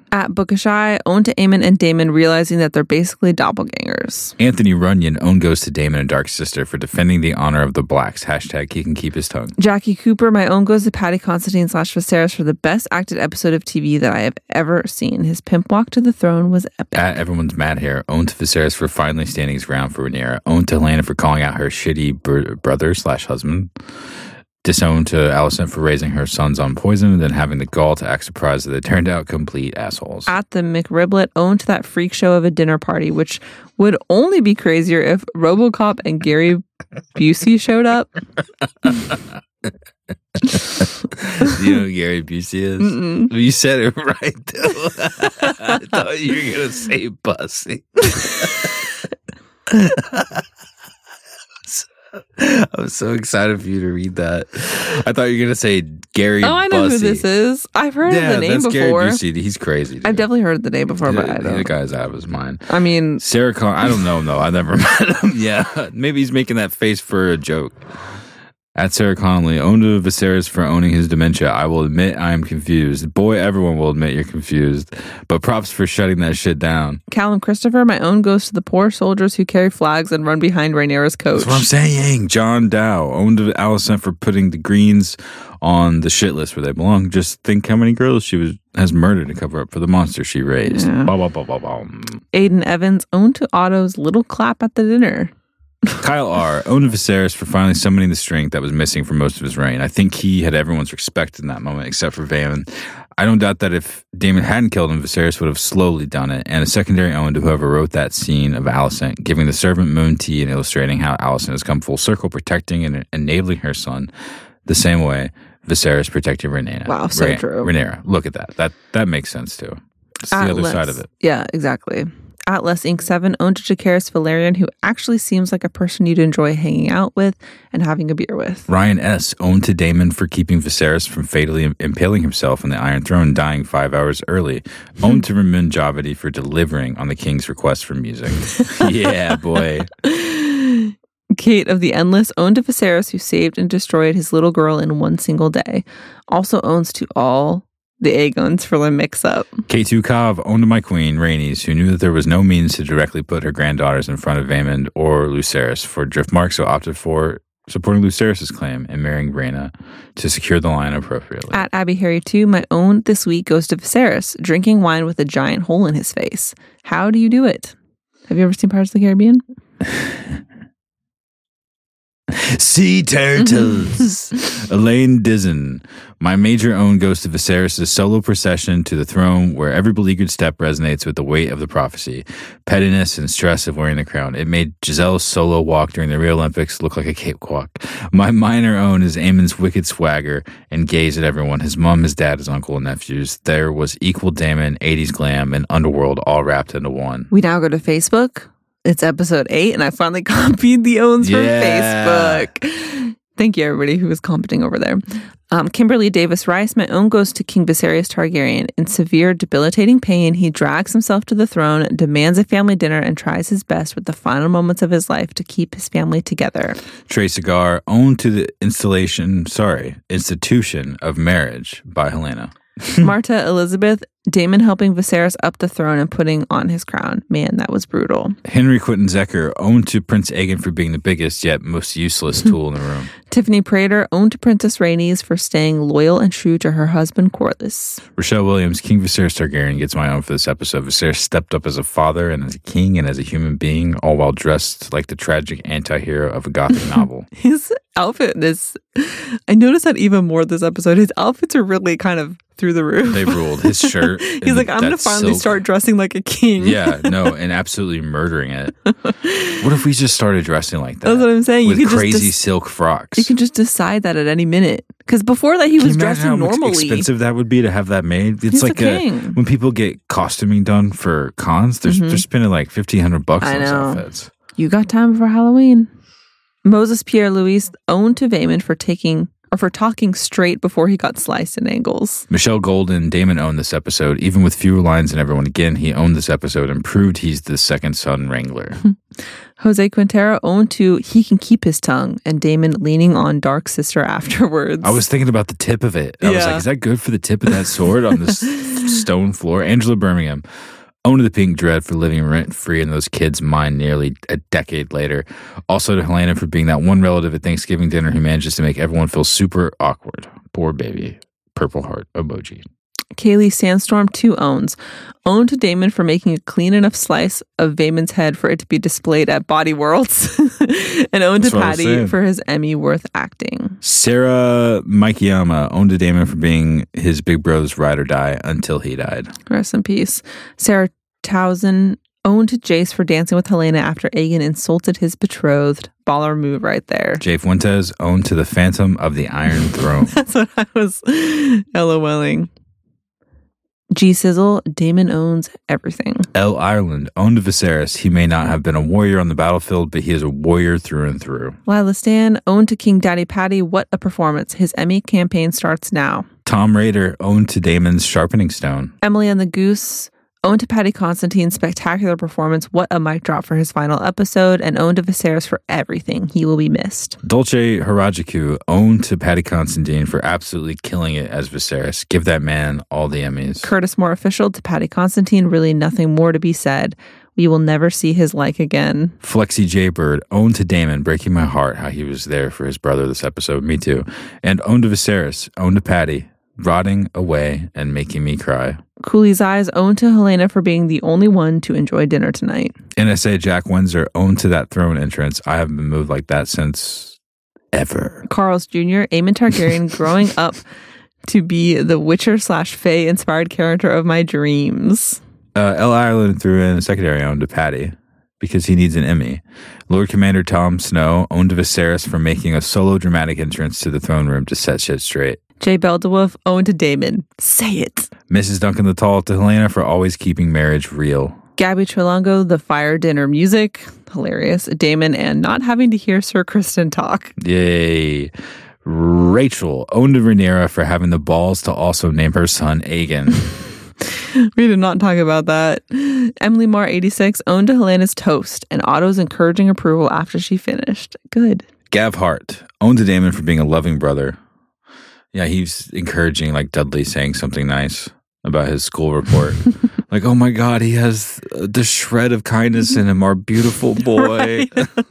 At Bookishai, owned to Aemon and Daemon realizing that they're basically doppelgangers. Anthony Runyon, own goes to Daemon and Dark Sister for defending the honor of the Blacks. Hashtag he can keep his tongue. Jackie Cooper, my own goes to Patty Constantine slash Viserys for the best acted episode of T V that I have ever seen. His pimp walk to the throne was epic. At Everyone's Mad Hair, owned to Viserys for finally standing his ground for Rhaenyra. Owned to Helena for calling out her shitty br- brother slash husband. Disowned to Alicent for raising her sons on poison and then having the gall to act surprised that they turned out complete assholes. At the McRiblet, owned to that freak show of a dinner party, which would only be crazier if RoboCop and Gary Busey showed up. Do you know who Gary Busey is? Mm-mm. You said it right, though. I thought you were going to say Bussy. I'm so excited for you to read that. I thought you were going to say Gary Oh, I know Bussey. who this is. I've heard yeah, of the name that's before. Gary Busey. He's crazy. Dude. I've definitely heard the name before, but I The don't. guy's out of his mind. I mean, Sarah Con, I don't know, though. I never met him. Yeah, maybe he's making that face for a joke. At Sarah Connolly, owned to Viserys for owning his dementia. I will admit I am confused. Boy, everyone will admit you're confused. But props for shutting that shit down. Callum Christopher, my own goes to the poor soldiers who carry flags and run behind Rhaenyra's coach. That's what I'm saying. John Dow, owned to Alicent for putting the Greens on the shit list where they belong. Just think how many girls she was has murdered to cover up for the monster she raised. Yeah. Bah, bah, bah, bah, bah. Aiden Evans, owned to Otto's little clap at the dinner. Kyle R. owned to Viserys for finally summoning the strength that was missing for most of his reign. I think he had everyone's respect in that moment, except for Vaemon. I don't doubt that if Daemon hadn't killed him, Viserys would have slowly done it. And a secondary own to whoever wrote that scene of Alicent, giving the servant Moon tea and illustrating how Alicent has come full circle, protecting and enabling her son the same way Viserys protected Rhaenyra. Wow, so Rha- true. Rhaenyra. Look at that. That that makes sense too. It's the other Atlas. side of it. Yeah, exactly. Atlas Incorporated seven, owned to Jacaerys Valerian, who actually seems like a person you'd enjoy hanging out with and having a beer with. Ryan S. owned to Daemon for keeping Viserys from fatally impaling himself on the Iron Throne, dying five hours early. Owned to Ramin Javadi for delivering on the king's request for music. Yeah, boy. Kate of the Endless, owned to Viserys, who saved and destroyed his little girl in one single day. Also owns to all the Aegons for the mix-up. K two Kav owned to my queen, Rhaenys, who knew that there was no means to directly put her granddaughters in front of Aemond or Lucerys for Driftmark, so opted for supporting Lucerys' claim and marrying Rhaena to secure the line appropriately. At Abby Harry two, my own this week goes to Viserys, drinking wine with a giant hole in his face. How do you do it? Have you ever seen Pirates of the Caribbean? Sea turtles. Elaine Dizen. My major own goes to Viserys' solo procession to the throne where every beleaguered step resonates with the weight of the prophecy, pettiness, and stress of wearing the crown. It made Giselle's solo walk during the Rio Olympics look like a cakewalk. My minor own is Aemon's wicked swagger and gaze at everyone, his mom, his dad, his uncle, and nephews. There was equal Daemon, eighties glam, and underworld all wrapped into one. We now go to Facebook. It's episode eight, and I finally copied the owns from Yeah. Facebook. Thank you, everybody who was commenting over there. Um, Kimberly Davis Rice, my own goes to King Viserys Targaryen. In severe, debilitating pain, he drags himself to the throne, demands a family dinner, and tries his best with the final moments of his life to keep his family together. Trey Cigar, owned to the installation, sorry, institution of marriage by Helena. Marta Elizabeth, Daemon helping Viserys up the throne and putting on his crown. Man, that was brutal. Henry Quinton Zecker, owned to Prince Aegon for being the biggest yet most useless tool in the room. Tiffany Prater, owned to Princess Rhaenys for staying loyal and true to her husband Corlys. Rochelle Williams, King Viserys Targaryen, gets my own for this episode. Viserys stepped up as a father and as a king and as a human being, all while dressed like the tragic anti-hero of a gothic novel. His outfit is, I noticed that even more this episode. His outfits are really kind of through the roof. They ruled. His shirt. He's like, I'm going to finally silk. start dressing like a king. Yeah, no, and absolutely murdering it. What if we just started dressing like that? That's what I'm saying. With you could crazy just, silk frocks. You can just decide that at any minute. Because before that, he Can was you imagine dressing how much normally. expensive that would be to have that made? It's He's like a a, king. when people get costuming done for cons, they're, Mhm. they're spending like fifteen hundred bucks I on those know. outfits. You got time for Halloween. Moses Pierre Louis, owned to Vaemon for taking or for talking straight before he got sliced in angles. Michelle Golden, Damon owned this episode. Even with fewer lines than everyone, again, he owned this episode and proved he's the second son wrangler. Jose Quintero owned to he can keep his tongue, and Damon leaning on Dark Sister afterwards. I was thinking about the tip of it. I Yeah. was like, is that good for the tip of that sword on this stone floor? Angela Birmingham owned to the Pink Dread for living rent-free in those kids' mind nearly a decade later. Also to Helena for being that one relative at Thanksgiving dinner who manages to make everyone feel super awkward. Poor baby. Purple heart emoji. Kaylee Sandstorm two owns. Owned to Damon for making a clean enough slice of Vamon's head for it to be displayed at Body Worlds. And owned That's to what I was Patty saying. for his Emmy worth acting. Sarah Mikeyama owned to Damon for being his big brother's ride or die until he died. Rest in peace. Sarah Towson owned to Jace for dancing with Helena after Aegon insulted his betrothed. Baller move right there. Jay Fuentes owned to the Phantom of the Iron Throne. That's what I was LOLing. G Sizzle, Damon owns everything. L. Ireland owned to Viserys. He may not have been a warrior on the battlefield, but he is a warrior through and through. Lila Stan, owned to King Daddy Patty. What a performance. His Emmy campaign starts now. Tom Raider owned to Damon's sharpening stone. Emily and the Goose, owned to Patty Constantine's spectacular performance. What a mic drop for his final episode. And owned to Viserys for everything. He will be missed. Dolce Harajuku owned to Patty Constantine for absolutely killing it as Viserys. Give that man all the Emmys. Curtis Moore official to Patty Constantine. Really nothing more to be said. We will never see his like again. Flexi J Bird owned to Damon, breaking my heart how he was there for his brother this episode. Me too. And owned to Viserys, owned to Patty, rotting away and making me cry. Cooley's Eyes owned to Helena for being the only one to enjoy dinner tonight. N S A Jack Windsor owned to that throne entrance. I haven't been moved like that since ever. Carl's Junior Aemon Targaryen growing up to be the Witcher slash Fae inspired character of my dreams. Uh, L. Ireland threw in a secondary owned to Patty because he needs an Emmy. Lord Commander Tom Snow owned to Viserys for making a solo dramatic entrance to the throne room to set shit straight. Jay Beldewolf owned to Damon. Say it. Missus Duncan the Tall to Helena for always keeping marriage real. Gabby Trelongo, the fire dinner music. Hilarious. Damon and not having to hear Sir Kristen talk. Yay. Rachel owned to Rhaenyra for having the balls to also name her son Aegon. We did not talk about that. Emily Marr, eighty-six, owned to Helena's toast and Otto's encouraging approval after she finished. Good. Gav Hart owned to Damon for being a loving brother. Yeah, he's encouraging like Dudley saying something nice about his school report. Like, oh my God, he has the shred of kindness in him, our beautiful boy.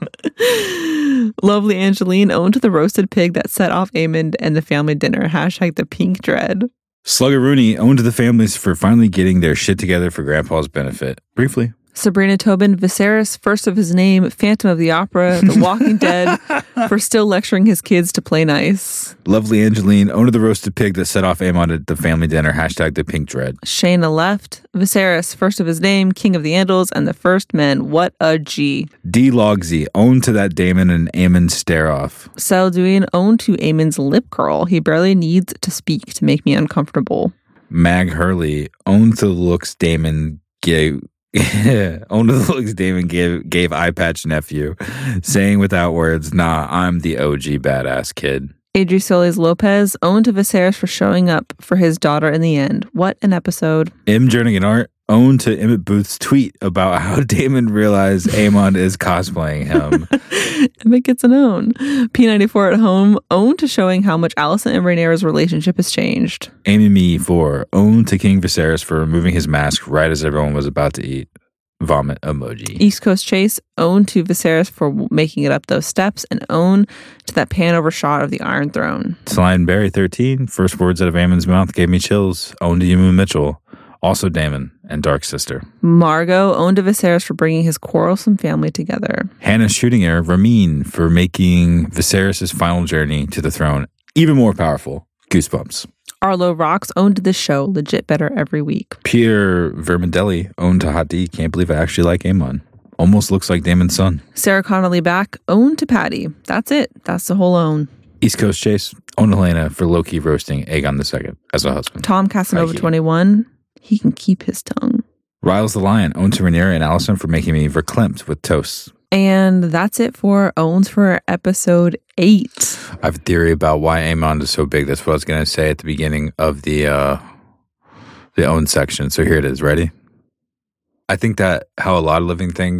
Lovely Angeline owned to the roasted pig that set off Aemond and the family dinner. Hashtag the pink dread. Slugger Rooney owned to the families for finally getting their shit together for Grandpa's benefit. Briefly. Sabrina Tobin, Viserys, first of his name, Phantom of the Opera, The Walking Dead, for still lecturing his kids to play nice. Lovely Angeline owned to the roasted pig that set off Aemon at the family dinner. Hashtag the pink dread. Shayna left, Viserys, first of his name, King of the Andals, and the First Men. What a G. D. Logsy owned to that Damon and Aemon stare off. Selduin owned to Aemon's lip curl. He barely needs to speak to make me uncomfortable. Mag Hurley owned to the looks Damon gave. owned to the looks Damon gave gave eye patch nephew, saying without words, "Nah, I'm the O G badass kid." Adri Solis Lopez owned to Viserys for showing up for his daughter in the end. What an episode. M. Jernigan Art owned to Emmett Booth's tweet about how Damon realized Aemon is cosplaying him. Emmett gets an own. P ninety-four at home owned to showing how much Alicent and Rhaenyra's relationship has changed. Amy Me for owned to King Viserys for removing his mask right as everyone was about to eat. Vomit emoji. East Coast Chase owned to Viserys for making it up those steps, and own to that pan over shot of the Iron Throne. Slime Berry thirteen, first words out of Aemon's mouth gave me chills. Owned to Yumu Mitchell. Also Damon and Dark Sister. Margot owned to Viserys for bringing his quarrelsome family together. Hannah's shooting air, Ramin, for making Viserys' final journey to the throne even more powerful. Goosebumps. Arlo Rocks owned to this show, legit better every week. Pierre Vermandelli owned to Hadi. Can't believe I actually like Aemon. Almost looks like Damon's son. Sarah Connolly back, owned to Patty. That's it. That's the whole own. East Coast Chase owned Helena for Loki roasting Aegon the Second as a husband. Tom Casanova Crikey. twenty-one. He can keep his tongue. Riles the Lion owned to Rhaenyra and Alicent for making me verklempt with toasts. And that's it for owns for episode eight. I have a theory about why Aemon is so big. That's what I was going to say at the beginning of the uh, the own section. So here it is. Ready? I think that how a lot of living things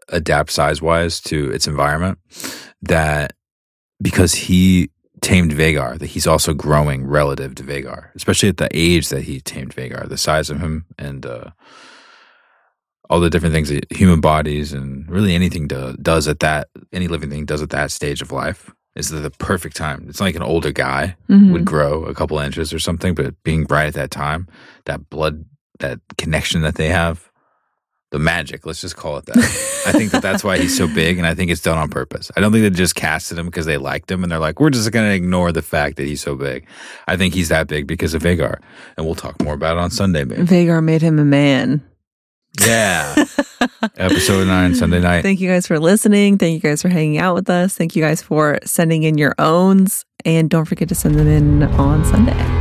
adapt size-wise to its environment, that because he tamed Vhagar, that he's also growing relative to Vhagar, especially at the age that he tamed Vhagar, the size of him and uh, all the different things that human bodies and really anything do, does at that, any living thing does at that stage of life is the perfect time. It's like an older guy mm-hmm. would grow a couple inches or something, but being right at that time, that blood, that connection that they have, the magic, let's just call it that. I think that that's why he's so big, and I think it's done on purpose. I don't think they just casted him because they liked him, and they're like, we're just going to ignore the fact that he's so big. I think he's that big because of Vhagar, and we'll talk more about it on Sunday, maybe. Vhagar made him a man. Yeah. Episode nine, Sunday night. Thank you guys for listening. Thank you guys for hanging out with us. Thank you guys for sending in your owns, and don't forget to send them in on Sunday.